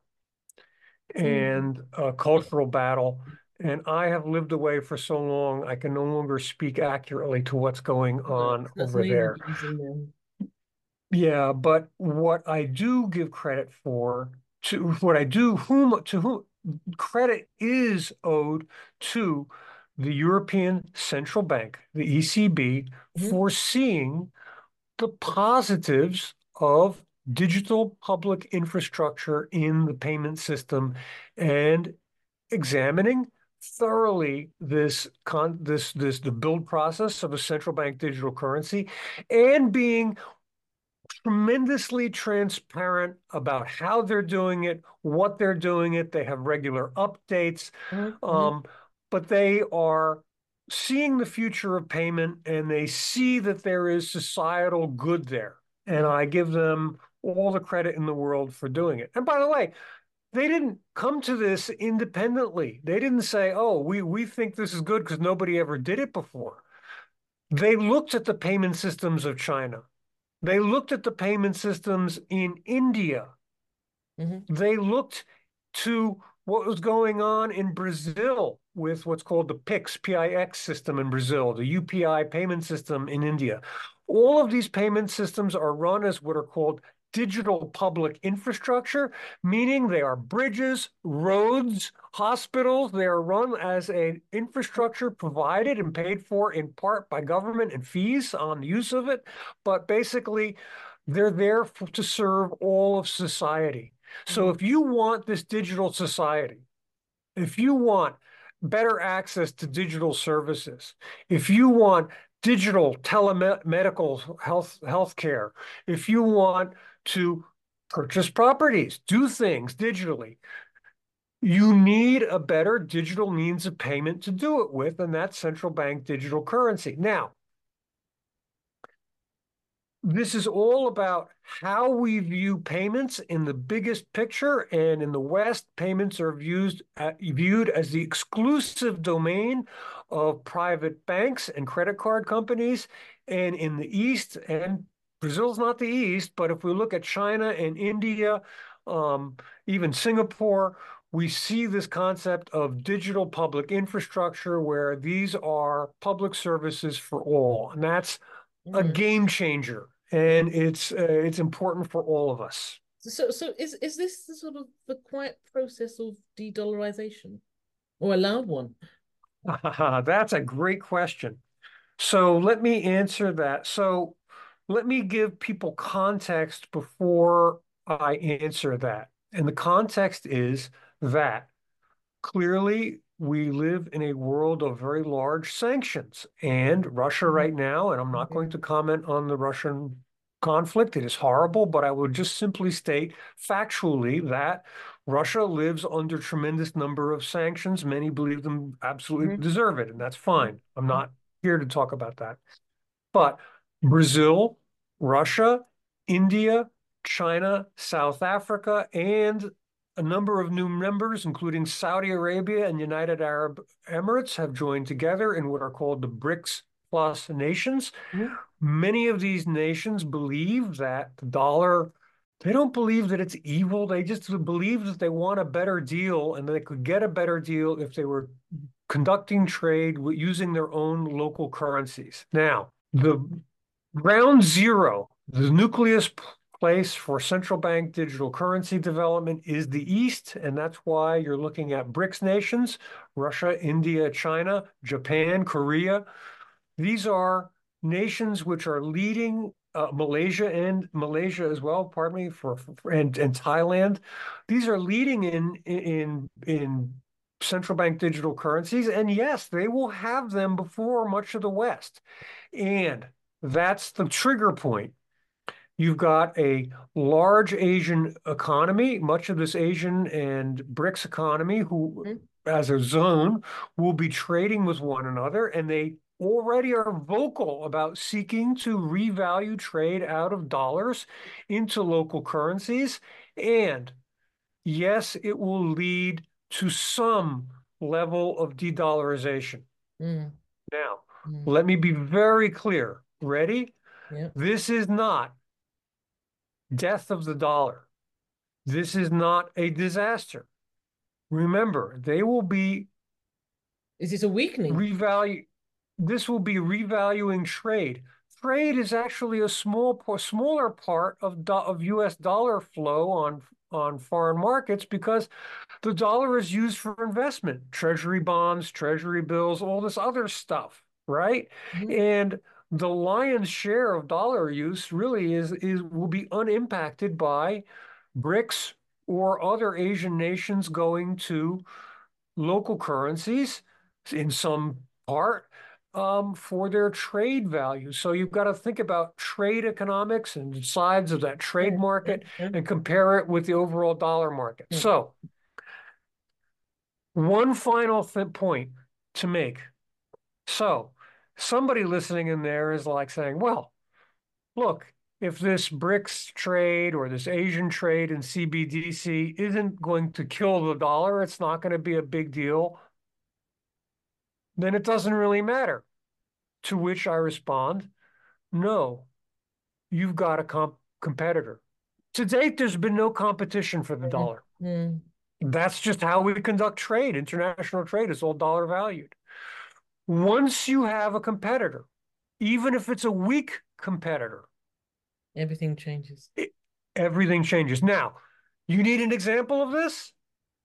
and a cultural battle. And I have lived away for so long, I can no longer speak accurately to what's going on That's over there. using them. Yeah, but what I do give credit for, to what I do, whom to whom credit is owed to the European Central Bank, the E C B, Mhm. for seeing the positives of digital public infrastructure in the payment system and examining thoroughly this con this this the build process of a central bank digital currency and being tremendously transparent about how they're doing it, what they're doing it. They have regular updates, Mhm. um, but they are seeing the future of payment and they see that there is societal good there. And I give them all the credit in the world for doing it. And by the way, they didn't come to this independently. They didn't say, oh, we, we think this is good because nobody ever did it before. They looked at the payment systems of China. They looked at the payment systems in India. Mhm. They looked to what was going on in Brazil with what's called the PIX, P I X system in Brazil, the U P I payment system in India. All of these payment systems are run as what are called digital public infrastructure, meaning they are bridges, roads, hospitals. They are run as an infrastructure provided and paid for in part by government and fees on the use of it. But basically, they're there for, to serve all of society. So if you want this digital society, if you want better access to digital services, if you want digital telemedical health healthcare, if you want to purchase properties, do things digitally, you need a better digital means of payment to do it with, and that's central bank digital currency. Now, this is all about how we view payments in the biggest picture. And in the West, payments are viewed, uh, viewed as the exclusive domain of private banks and credit card companies. And in the East, and Brazil's not the East, but if we look at China and India, um, even Singapore, we see this concept of digital public infrastructure where these are public services for all. And that's a game changer, and it's uh, it's important for all of us. So, so is is this the sort of the quiet process of de-dollarization, or a loud one? That's a great question. So let me answer that. So let me give people context before I answer that. And the context is that clearly we live in a world of very large sanctions, and Russia right now, and I'm not going to comment on the Russian conflict. It is horrible, but I will just simply state factually that Russia lives under tremendous number of sanctions. Many believe them absolutely Mm-hmm. deserve it, and that's fine. I'm not here to talk about that. But Brazil, Russia, India, China, South Africa, and a number of new members, including Saudi Arabia and United Arab Emirates, have joined together in what are called the BRICS Plus nations. Mm-hmm. Many of these nations believe that the dollar, they don't believe that it's evil. They just believe that they want a better deal, and they could get a better deal if they were conducting trade using their own local currencies. Now, the ground zero, the nucleus place for central bank digital currency development is the East, and that's why you're looking at BRICS nations, Russia, India, China, Japan, Korea. These are nations which are leading, uh, Malaysia and Malaysia as well, pardon me, for, for and, and Thailand. These are leading in, in, in central bank digital currencies, and yes, they will have them before much of the West. And that's the trigger point. You've got a large Asian economy, much of this Asian and BRICS economy, who, mm-hmm. as a zone, will be trading with one another, and they already are vocal about seeking to revalue trade out of dollars into local currencies. And yes, it will lead to some level of de-dollarization. Mm. Now, mm. let me be very clear. Ready? Yeah. This is not death of the dollar. This is not a disaster. Remember, they will be. Is this a weakening? Revalue. This will be revaluing trade. Trade is actually a small, smaller part of of U S dollar flow on on foreign markets because the dollar is used for investment, treasury bonds, treasury bills, all this other stuff, right? Mm-hmm. And the lion's share of dollar use really is, is will be unimpacted by BRICS or other Asian nations going to local currencies in some part um, for their trade value. So you've got to think about trade economics and sides of that trade market and compare it with the overall dollar market. So one final th- point to make. So somebody listening in there is like saying, well, look, if this BRICS trade or this Asian trade in C B D C isn't going to kill the dollar, it's not going to be a big deal, then it doesn't really matter. To which I respond, no, you've got a comp- competitor. To date, there's been no competition for the dollar. Mm-hmm. That's just how we conduct trade. International trade is all dollar valued. Once you have a competitor, even if it's a weak competitor, Everything changes. it, everything changes. Now, you need an example of this?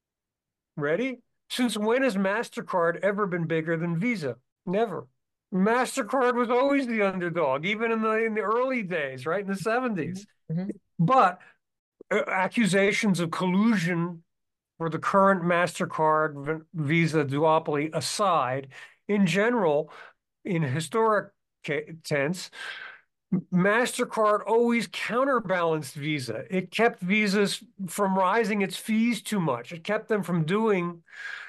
Ready? Since when has MasterCard ever been bigger than Visa? Never. MasterCard was always the underdog, even in the in the early days, right, in the seventies. Mm-hmm. But uh, accusations of collusion for the current MasterCard Visa duopoly aside, in general, in historic tense, MasterCard always counterbalanced Visa. It kept Visas from rising its fees too much. It kept them from doing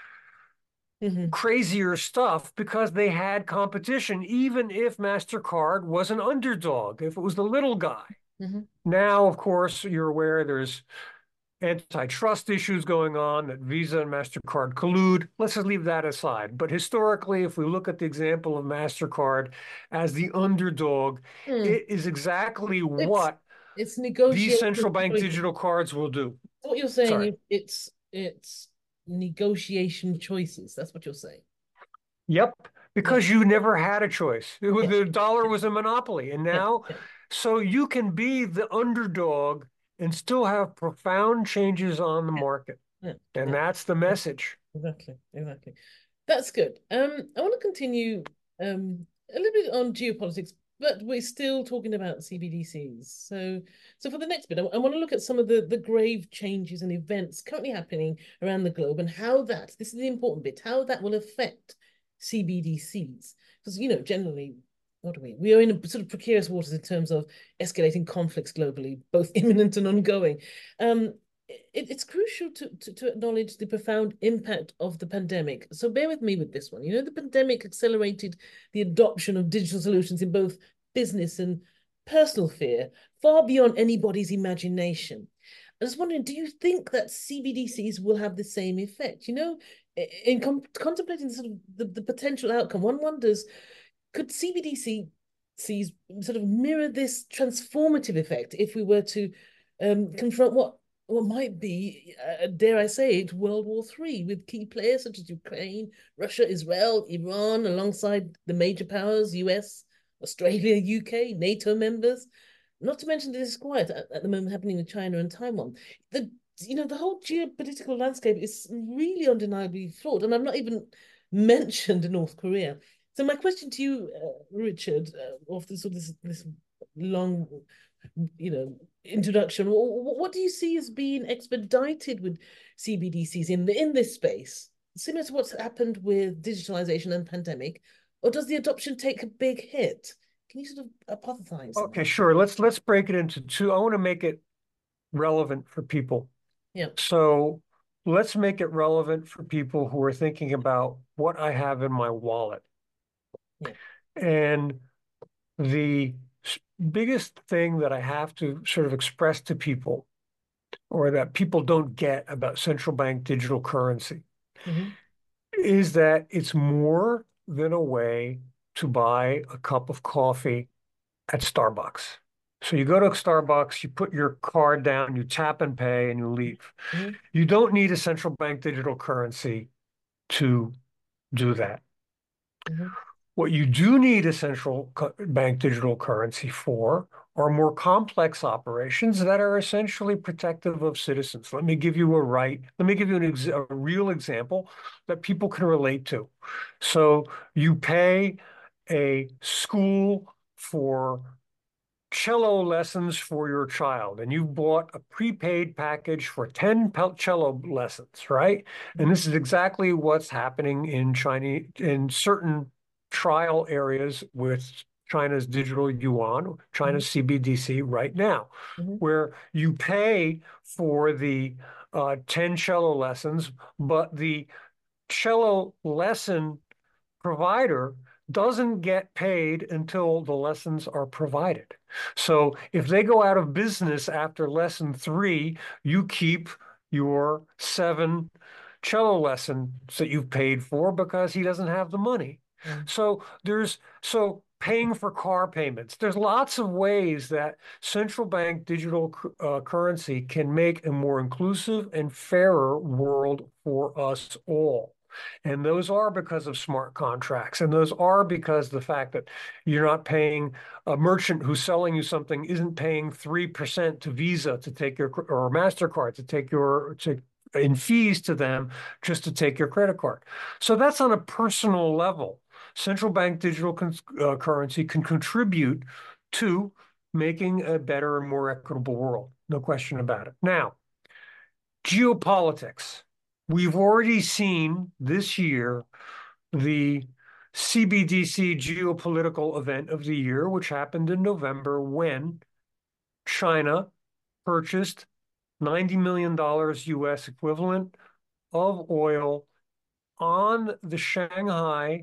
Mm-hmm. crazier stuff because they had competition, even if MasterCard was an underdog, if it was the little guy. Mm-hmm. Now, of course, you're aware there's antitrust issues going on, that Visa and MasterCard collude. Let's just leave that aside. But historically, if we look at the example of MasterCard as the underdog, Mm. it is exactly what it's these negotiation central bank choices. digital cards will do. So what you're saying, Sorry. it- it's it's negotiation choices. That's what you're saying. Yep, because you never had a choice. It was, Yeah. the dollar was a monopoly. And now, Yeah. so you can be the underdog and still have profound changes on the market. Yeah. And Yeah. that's the message. Exactly, exactly. That's good. Um, I want to continue um a little bit on geopolitics, but we're still talking about C B D Cs. So, so for the next bit, I, I want to look at some of the the grave changes and events currently happening around the globe, and how that, this is the important bit, how that will affect C B D Cs. Because, you know, generally, what do we? We are in a sort of precarious waters in terms of escalating conflicts globally, both imminent and ongoing. Um, it, it's crucial to, to, to acknowledge the profound impact of the pandemic. So bear with me with this one. You know, the pandemic accelerated the adoption of digital solutions in both business and personal sphere, far beyond anybody's imagination. I was wondering, do you think that C B D Cs will have the same effect? You know, in com contemplating sort of the, the potential outcome, one wonders, could C B D Cs sort of mirror this transformative effect if we were to um, confront what what might be, uh, dare I say it, World War Three, with key players such as Ukraine, Russia, Israel, Iran, alongside the major powers, U S, Australia, U K, NATO members, not to mention the disquiet at, at the moment happening with China and Taiwan. The you know, the whole geopolitical landscape is really undeniably flawed, and I've not even mentioned North Korea. So my question to you, uh, Richard, uh, after sort of this this long, you know, introduction, what do you see as being expedited with C B D Cs in the, in this space, similar to what's happened with digitalization and pandemic, or does the adoption take a big hit? Can you sort of hypothesize? Okay, sure. Let's let's break it into two. I want to make it relevant for people. Yeah. So let's make it relevant for people who are thinking about what I have in my wallet. Yeah. And the biggest thing that I have to sort of express to people, or that people don't get about central bank digital currency, mm-hmm. is that it's more than a way to buy a cup of coffee at Starbucks. So you go to Starbucks, you put your card down, you tap and pay, and you leave. Mm-hmm. You don't need a central bank digital currency to do that. Mm-hmm. What you do need a central bank digital currency for are more complex operations that are essentially protective of citizens. Let me give you a right. Let me give you an ex a real example that people can relate to. So you pay a school for cello lessons for your child, and you bought a prepaid package for ten cello lessons, right? And this is exactly what's happening in China, in certain trial areas with China's digital yuan, China's mm-hmm. C B D C right now, mm-hmm. where you pay for the uh, ten cello lessons, but the cello lesson provider doesn't get paid until the lessons are provided. So if they go out of business after lesson three, you keep your seven cello lessons that you've paid for because he doesn't have the money. Mm. So there's so paying for car payments. There's lots of ways that central bank digital uh, currency can make a more inclusive and fairer world for us all. And those are because of smart contracts. And those are because the fact that you're not paying a merchant who's selling you something isn't paying three percent to Visa to take your, or MasterCard to take your, to, in fees to them just to take your credit card. So that's on a personal level. Central bank digital uh, currency can contribute to making a better and more equitable world. No question about it. Now, geopolitics. We've already seen this year the C B D C geopolitical event of the year, which happened in November when China purchased ninety million dollars U S equivalent of oil on the Shanghai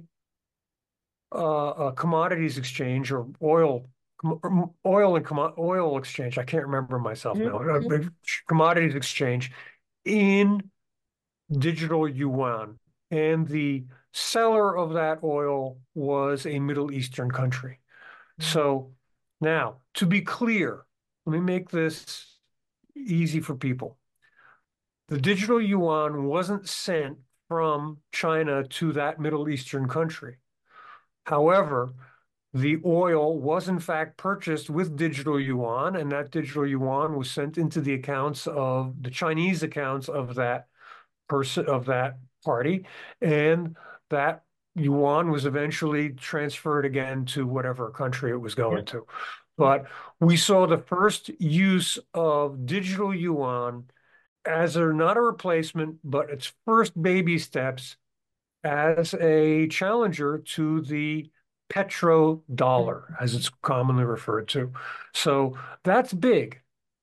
uh, uh, Commodities Exchange, or oil oil and oil exchange. I can't remember myself mm-hmm. now. Commodities Exchange in digital yuan, and the seller of that oil was a Middle Eastern country. Mm-hmm. So now, to be clear, let me make this easy for people. The digital yuan wasn't sent from China to that Middle Eastern country. However, the oil was in fact purchased with digital yuan, and that digital yuan was sent into the accounts of the Chinese accounts of that person, of that party, and that yuan was eventually transferred again to whatever country it was going yeah. to. But we saw the first use of digital yuan as a, not a replacement, but its first baby steps as a challenger to the petrodollar, as it's commonly referred to. So that's big.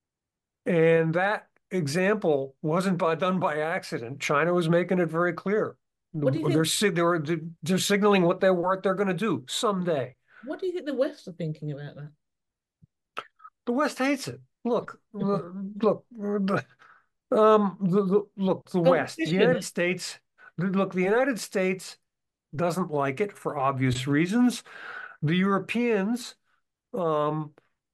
And that example wasn't by, done by accident. China was making it very clear. What do you they're, think? they're, they're signaling what they're, what they're going to do someday. What do you think the West are thinking about that? The West hates it. Look, look, the, um, the, the, look, the West, the United States, look, the United States doesn't like it for obvious reasons. The Europeans um,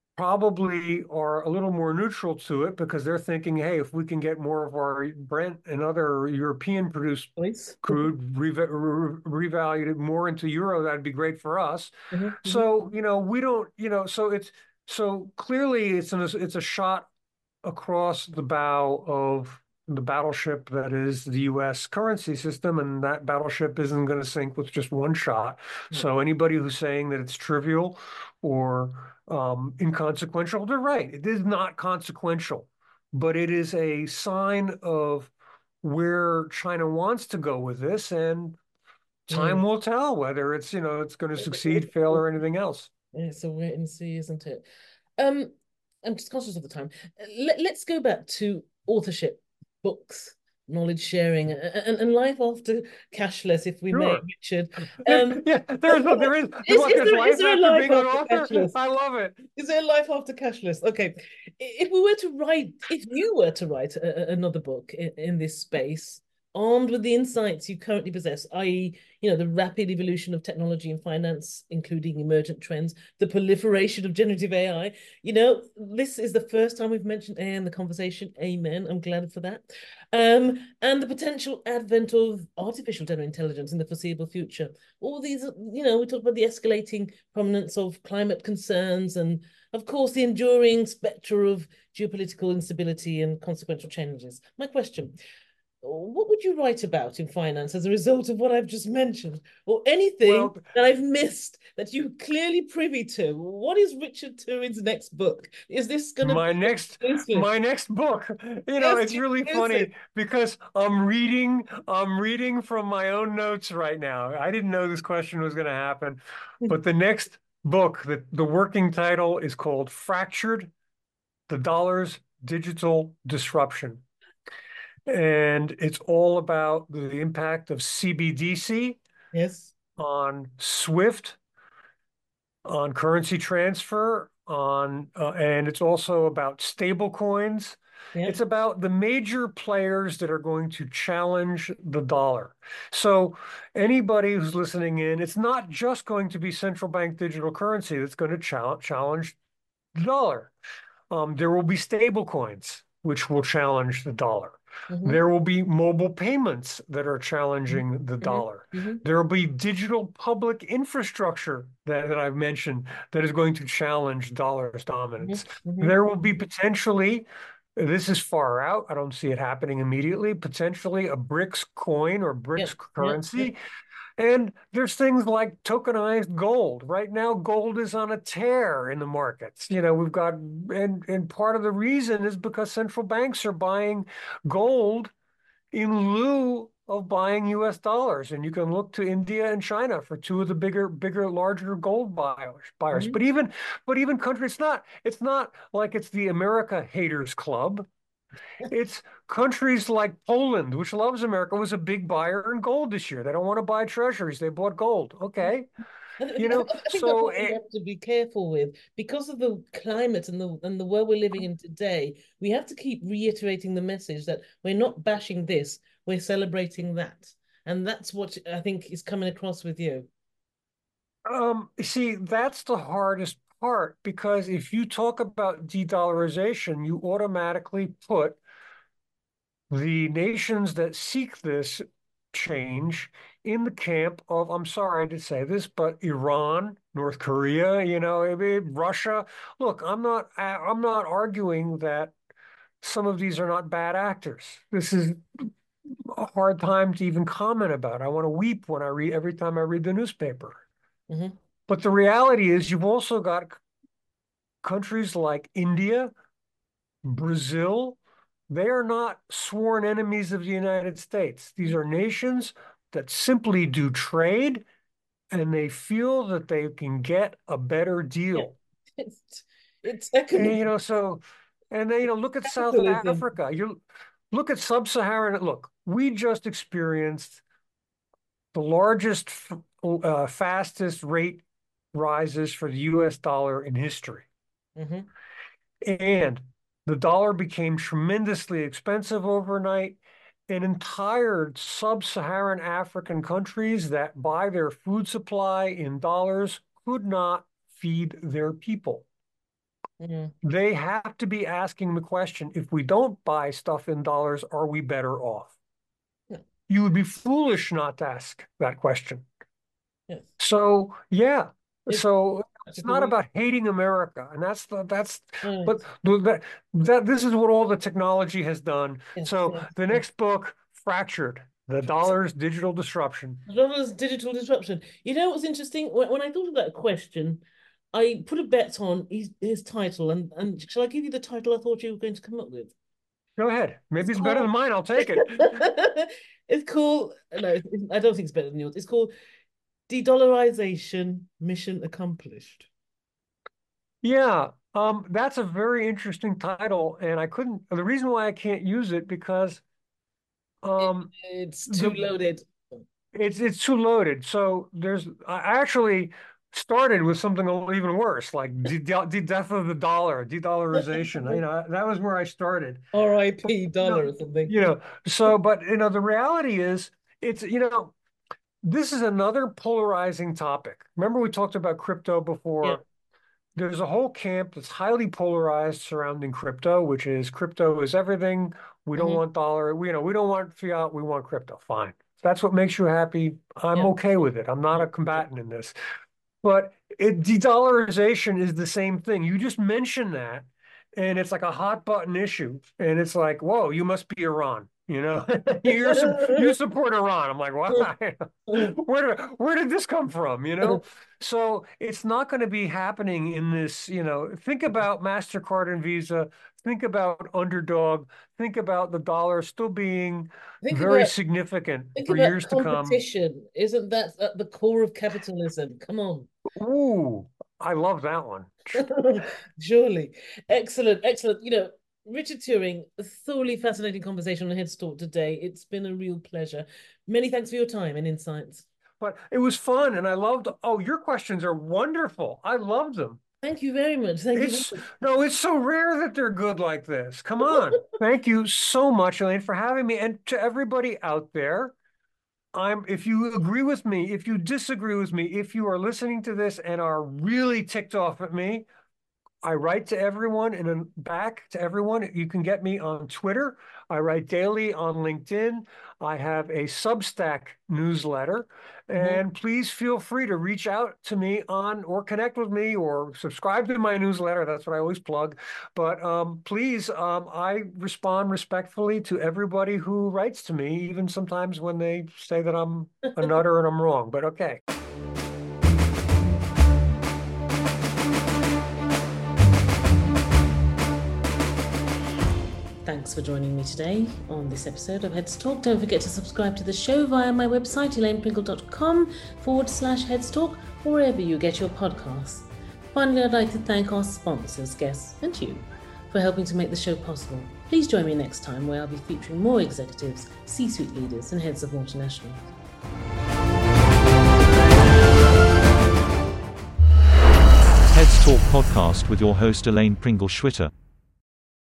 probably are a little more neutral to it because they're thinking, hey, if we can get more of our Brent and other European produced crude re re revalued more into euro, that'd be great for us. Mm-hmm. So, you know, we don't, you know, so it's, so clearly it's an, it's a shot across the bow of the battleship that is the U S currency system, and that battleship isn't going to sink with just one shot. Mm-hmm. So anybody who's saying that it's trivial or um, inconsequential, they're right. It is not consequential, but it is a sign of where China wants to go with this, and time mm. will tell whether it's, you know, it's going to succeed, fail, or anything else. It's a wait and see, isn't it? Um, I'm just conscious of the time. Let, let's go back to authorship, books, knowledge sharing, and, and life after cashless, if we sure. may, Richard. Um, yeah, there is, there is, is, what, is, there, life is there after a life being after an author? Cashless? I love it. Is there a life after cashless? Okay. If we were to write, if you were to write a, another book in, in this space, armed with the insights you currently possess, that is, you know, the rapid evolution of technology and finance, including emergent trends, the proliferation of generative A I, you know, this is the first time we've mentioned A I in the conversation. Amen. I'm glad for that. Um, and the potential advent of artificial general intelligence in the foreseeable future. All these, you know, we talk about the escalating prominence of climate concerns and, of course, the enduring spectre of geopolitical instability and consequential changes. My question: what would you write about in finance as a result of what I've just mentioned, or anything well, that I've missed that you're clearly privy to? What is Richard Turin's next book? Is this going to my be next my next book? You know, yes, it's really funny it? because I'm reading I'm reading from my own notes right now. I didn't know this question was going to happen, but the next book, the the working title is called "Fractured: The Dollar's Digital Disruption." And it's all about the impact of C B D C yes. on SWIFT, on currency transfer, on uh, and it's also about stable coins Yeah. It's about the major players that are going to challenge the dollar. So anybody who's listening in, it's not just going to be central bank digital currency that's going to challenge challenge the dollar. Um, there will be stable coins, which will challenge the dollar. Mm-hmm. There will be mobile payments that are challenging the Mm-hmm. dollar. Mm-hmm. There will be digital public infrastructure that, that I've mentioned that is going to challenge dollar's dominance. Mm-hmm. There will be potentially, this is far out, I don't see it happening immediately, potentially a BRICS coin or BRICS Yep. currency. Yep. And there's things like tokenized gold. Right now, gold is on a tear in the markets. You know, we've got, and, and part of the reason is because central banks are buying gold in lieu of buying U S dollars. And you can look to India and China for two of the bigger, bigger, larger gold buyers. buyers. Mm-hmm. But even, but even countries, it's not, it's not like it's the America haters club. It's countries like Poland, which loves America, was a big buyer in gold this year. They don't want to buy treasuries. They bought gold. Okay. You know, I think so that's what we eh, have to be careful with because of the climate and the and the world we're living in today. We have to keep reiterating the message that we're not bashing this, we're celebrating that, and that's what I think is coming across with you. um, see, that's the hardest part because if you talk about de-dollarization, you automatically put the nations that seek this change in the camp of, I'm sorry to say this, but Iran, North Korea, you know, I mean, Russia. Look, I'm not, I'm not arguing that some of these are not bad actors. This is a hard time to even comment about. I want to weep when I read every time I read the newspaper. Mm-hmm. But the reality is, you've also got countries like India, Brazil. They are not sworn enemies of the United States. These are nations that simply do trade and they feel that they can get a better deal. Yeah. It's, it's And, economic you know, so, and then, you know, look at South capitalism. Africa. You look at sub-Saharan, look, we just experienced the largest, uh, fastest rate rises for the U S dollar in history. Mm-hmm. And the dollar became tremendously expensive overnight. And entire sub-Saharan African countries that buy their food supply in dollars could not feed their people. Mm-hmm. They have to be asking the question, if we don't buy stuff in dollars, are we better off? Yeah. You would be foolish not to ask that question. Yes. So, yeah. It's, so it's not about hating America, and that's the that's right. but that that this is what all the technology has done. Yes, So yes, the yes. next book, Fractured: The Dollar's Digital Disruption. Dollar's digital disruption. You know what's interesting? When, when I thought of that question, I put a bet on his, his title, and and shall I give you the title I thought you were going to come up with? Go ahead. Maybe It's it's better called- than mine. I'll take it. It's called, no, I don't think it's better than yours. It's called De-Dollarization Mission Accomplished. Yeah, um, that's a very interesting title, and I couldn't. The reason why I can't use it because um, It's too the- loaded. it's it's too loaded. So there's I actually started with something even worse, like de, de death of the dollar, de-dollarization. You know, that was where I started. R I P dollar or something. You know, so but you know, the reality is, it's you know, this is another polarizing topic. Remember we talked about crypto before. Yeah. There's a whole camp that's highly polarized surrounding crypto, which is crypto is everything. We don't Mhm. want dollar. We, you know, we don't want fiat. We want crypto. Fine. If that's what makes you happy, I'm Yeah. okay with it. I'm not a combatant in this. But it, de-dollarization is the same thing. You just mention that, and it's like a hot button issue. And it's like, whoa, you must be Iran. You know, You're, you support Iran. I'm like, why? where did where did this come from? You know, so it's not going to be happening in this. You know, think about MasterCard and Visa. Think about Underdog. Think about the dollar still being Think very about, significant think for about years to come. competition. Isn't that at the core of capitalism? Come on. Ooh, I love that one. Surely. Excellent, excellent. You know, Richard Turing, a thoroughly fascinating conversation on Headstart today. It's been a real pleasure. Many thanks for your time and insights. But it was fun, and I loved. Oh, your questions are wonderful. I loved them. Thank you very much. Thank It's you. Very much. no, it's so rare that they're good like this. Come on. Thank you so much, Elaine, for having me. And to everybody out there, I'm if you agree with me, if you disagree with me, if you are listening to this and are really ticked off at me, I write to everyone and then back to everyone. You can get me on Twitter. I write daily on LinkedIn. I have a Substack newsletter. And please feel free to reach out to me on or connect with me or subscribe to my newsletter. That's what I always plug. But um, please, um, I respond respectfully to everybody who writes to me, even sometimes when they say that I'm a nutter and I'm wrong. But okay. Thanks for joining me today on this episode of Heads Talk. Don't forget to subscribe to the show via my website, elainepringle.com forward slash Heads Talk, or wherever you get your podcasts. Finally, I'd like to thank our sponsors, guests, and you for helping to make the show possible. Please join me next time where I'll be featuring more executives, C-suite leaders, and heads of multinationals. Heads Talk podcast with your host Elaine Pringle Schwitter.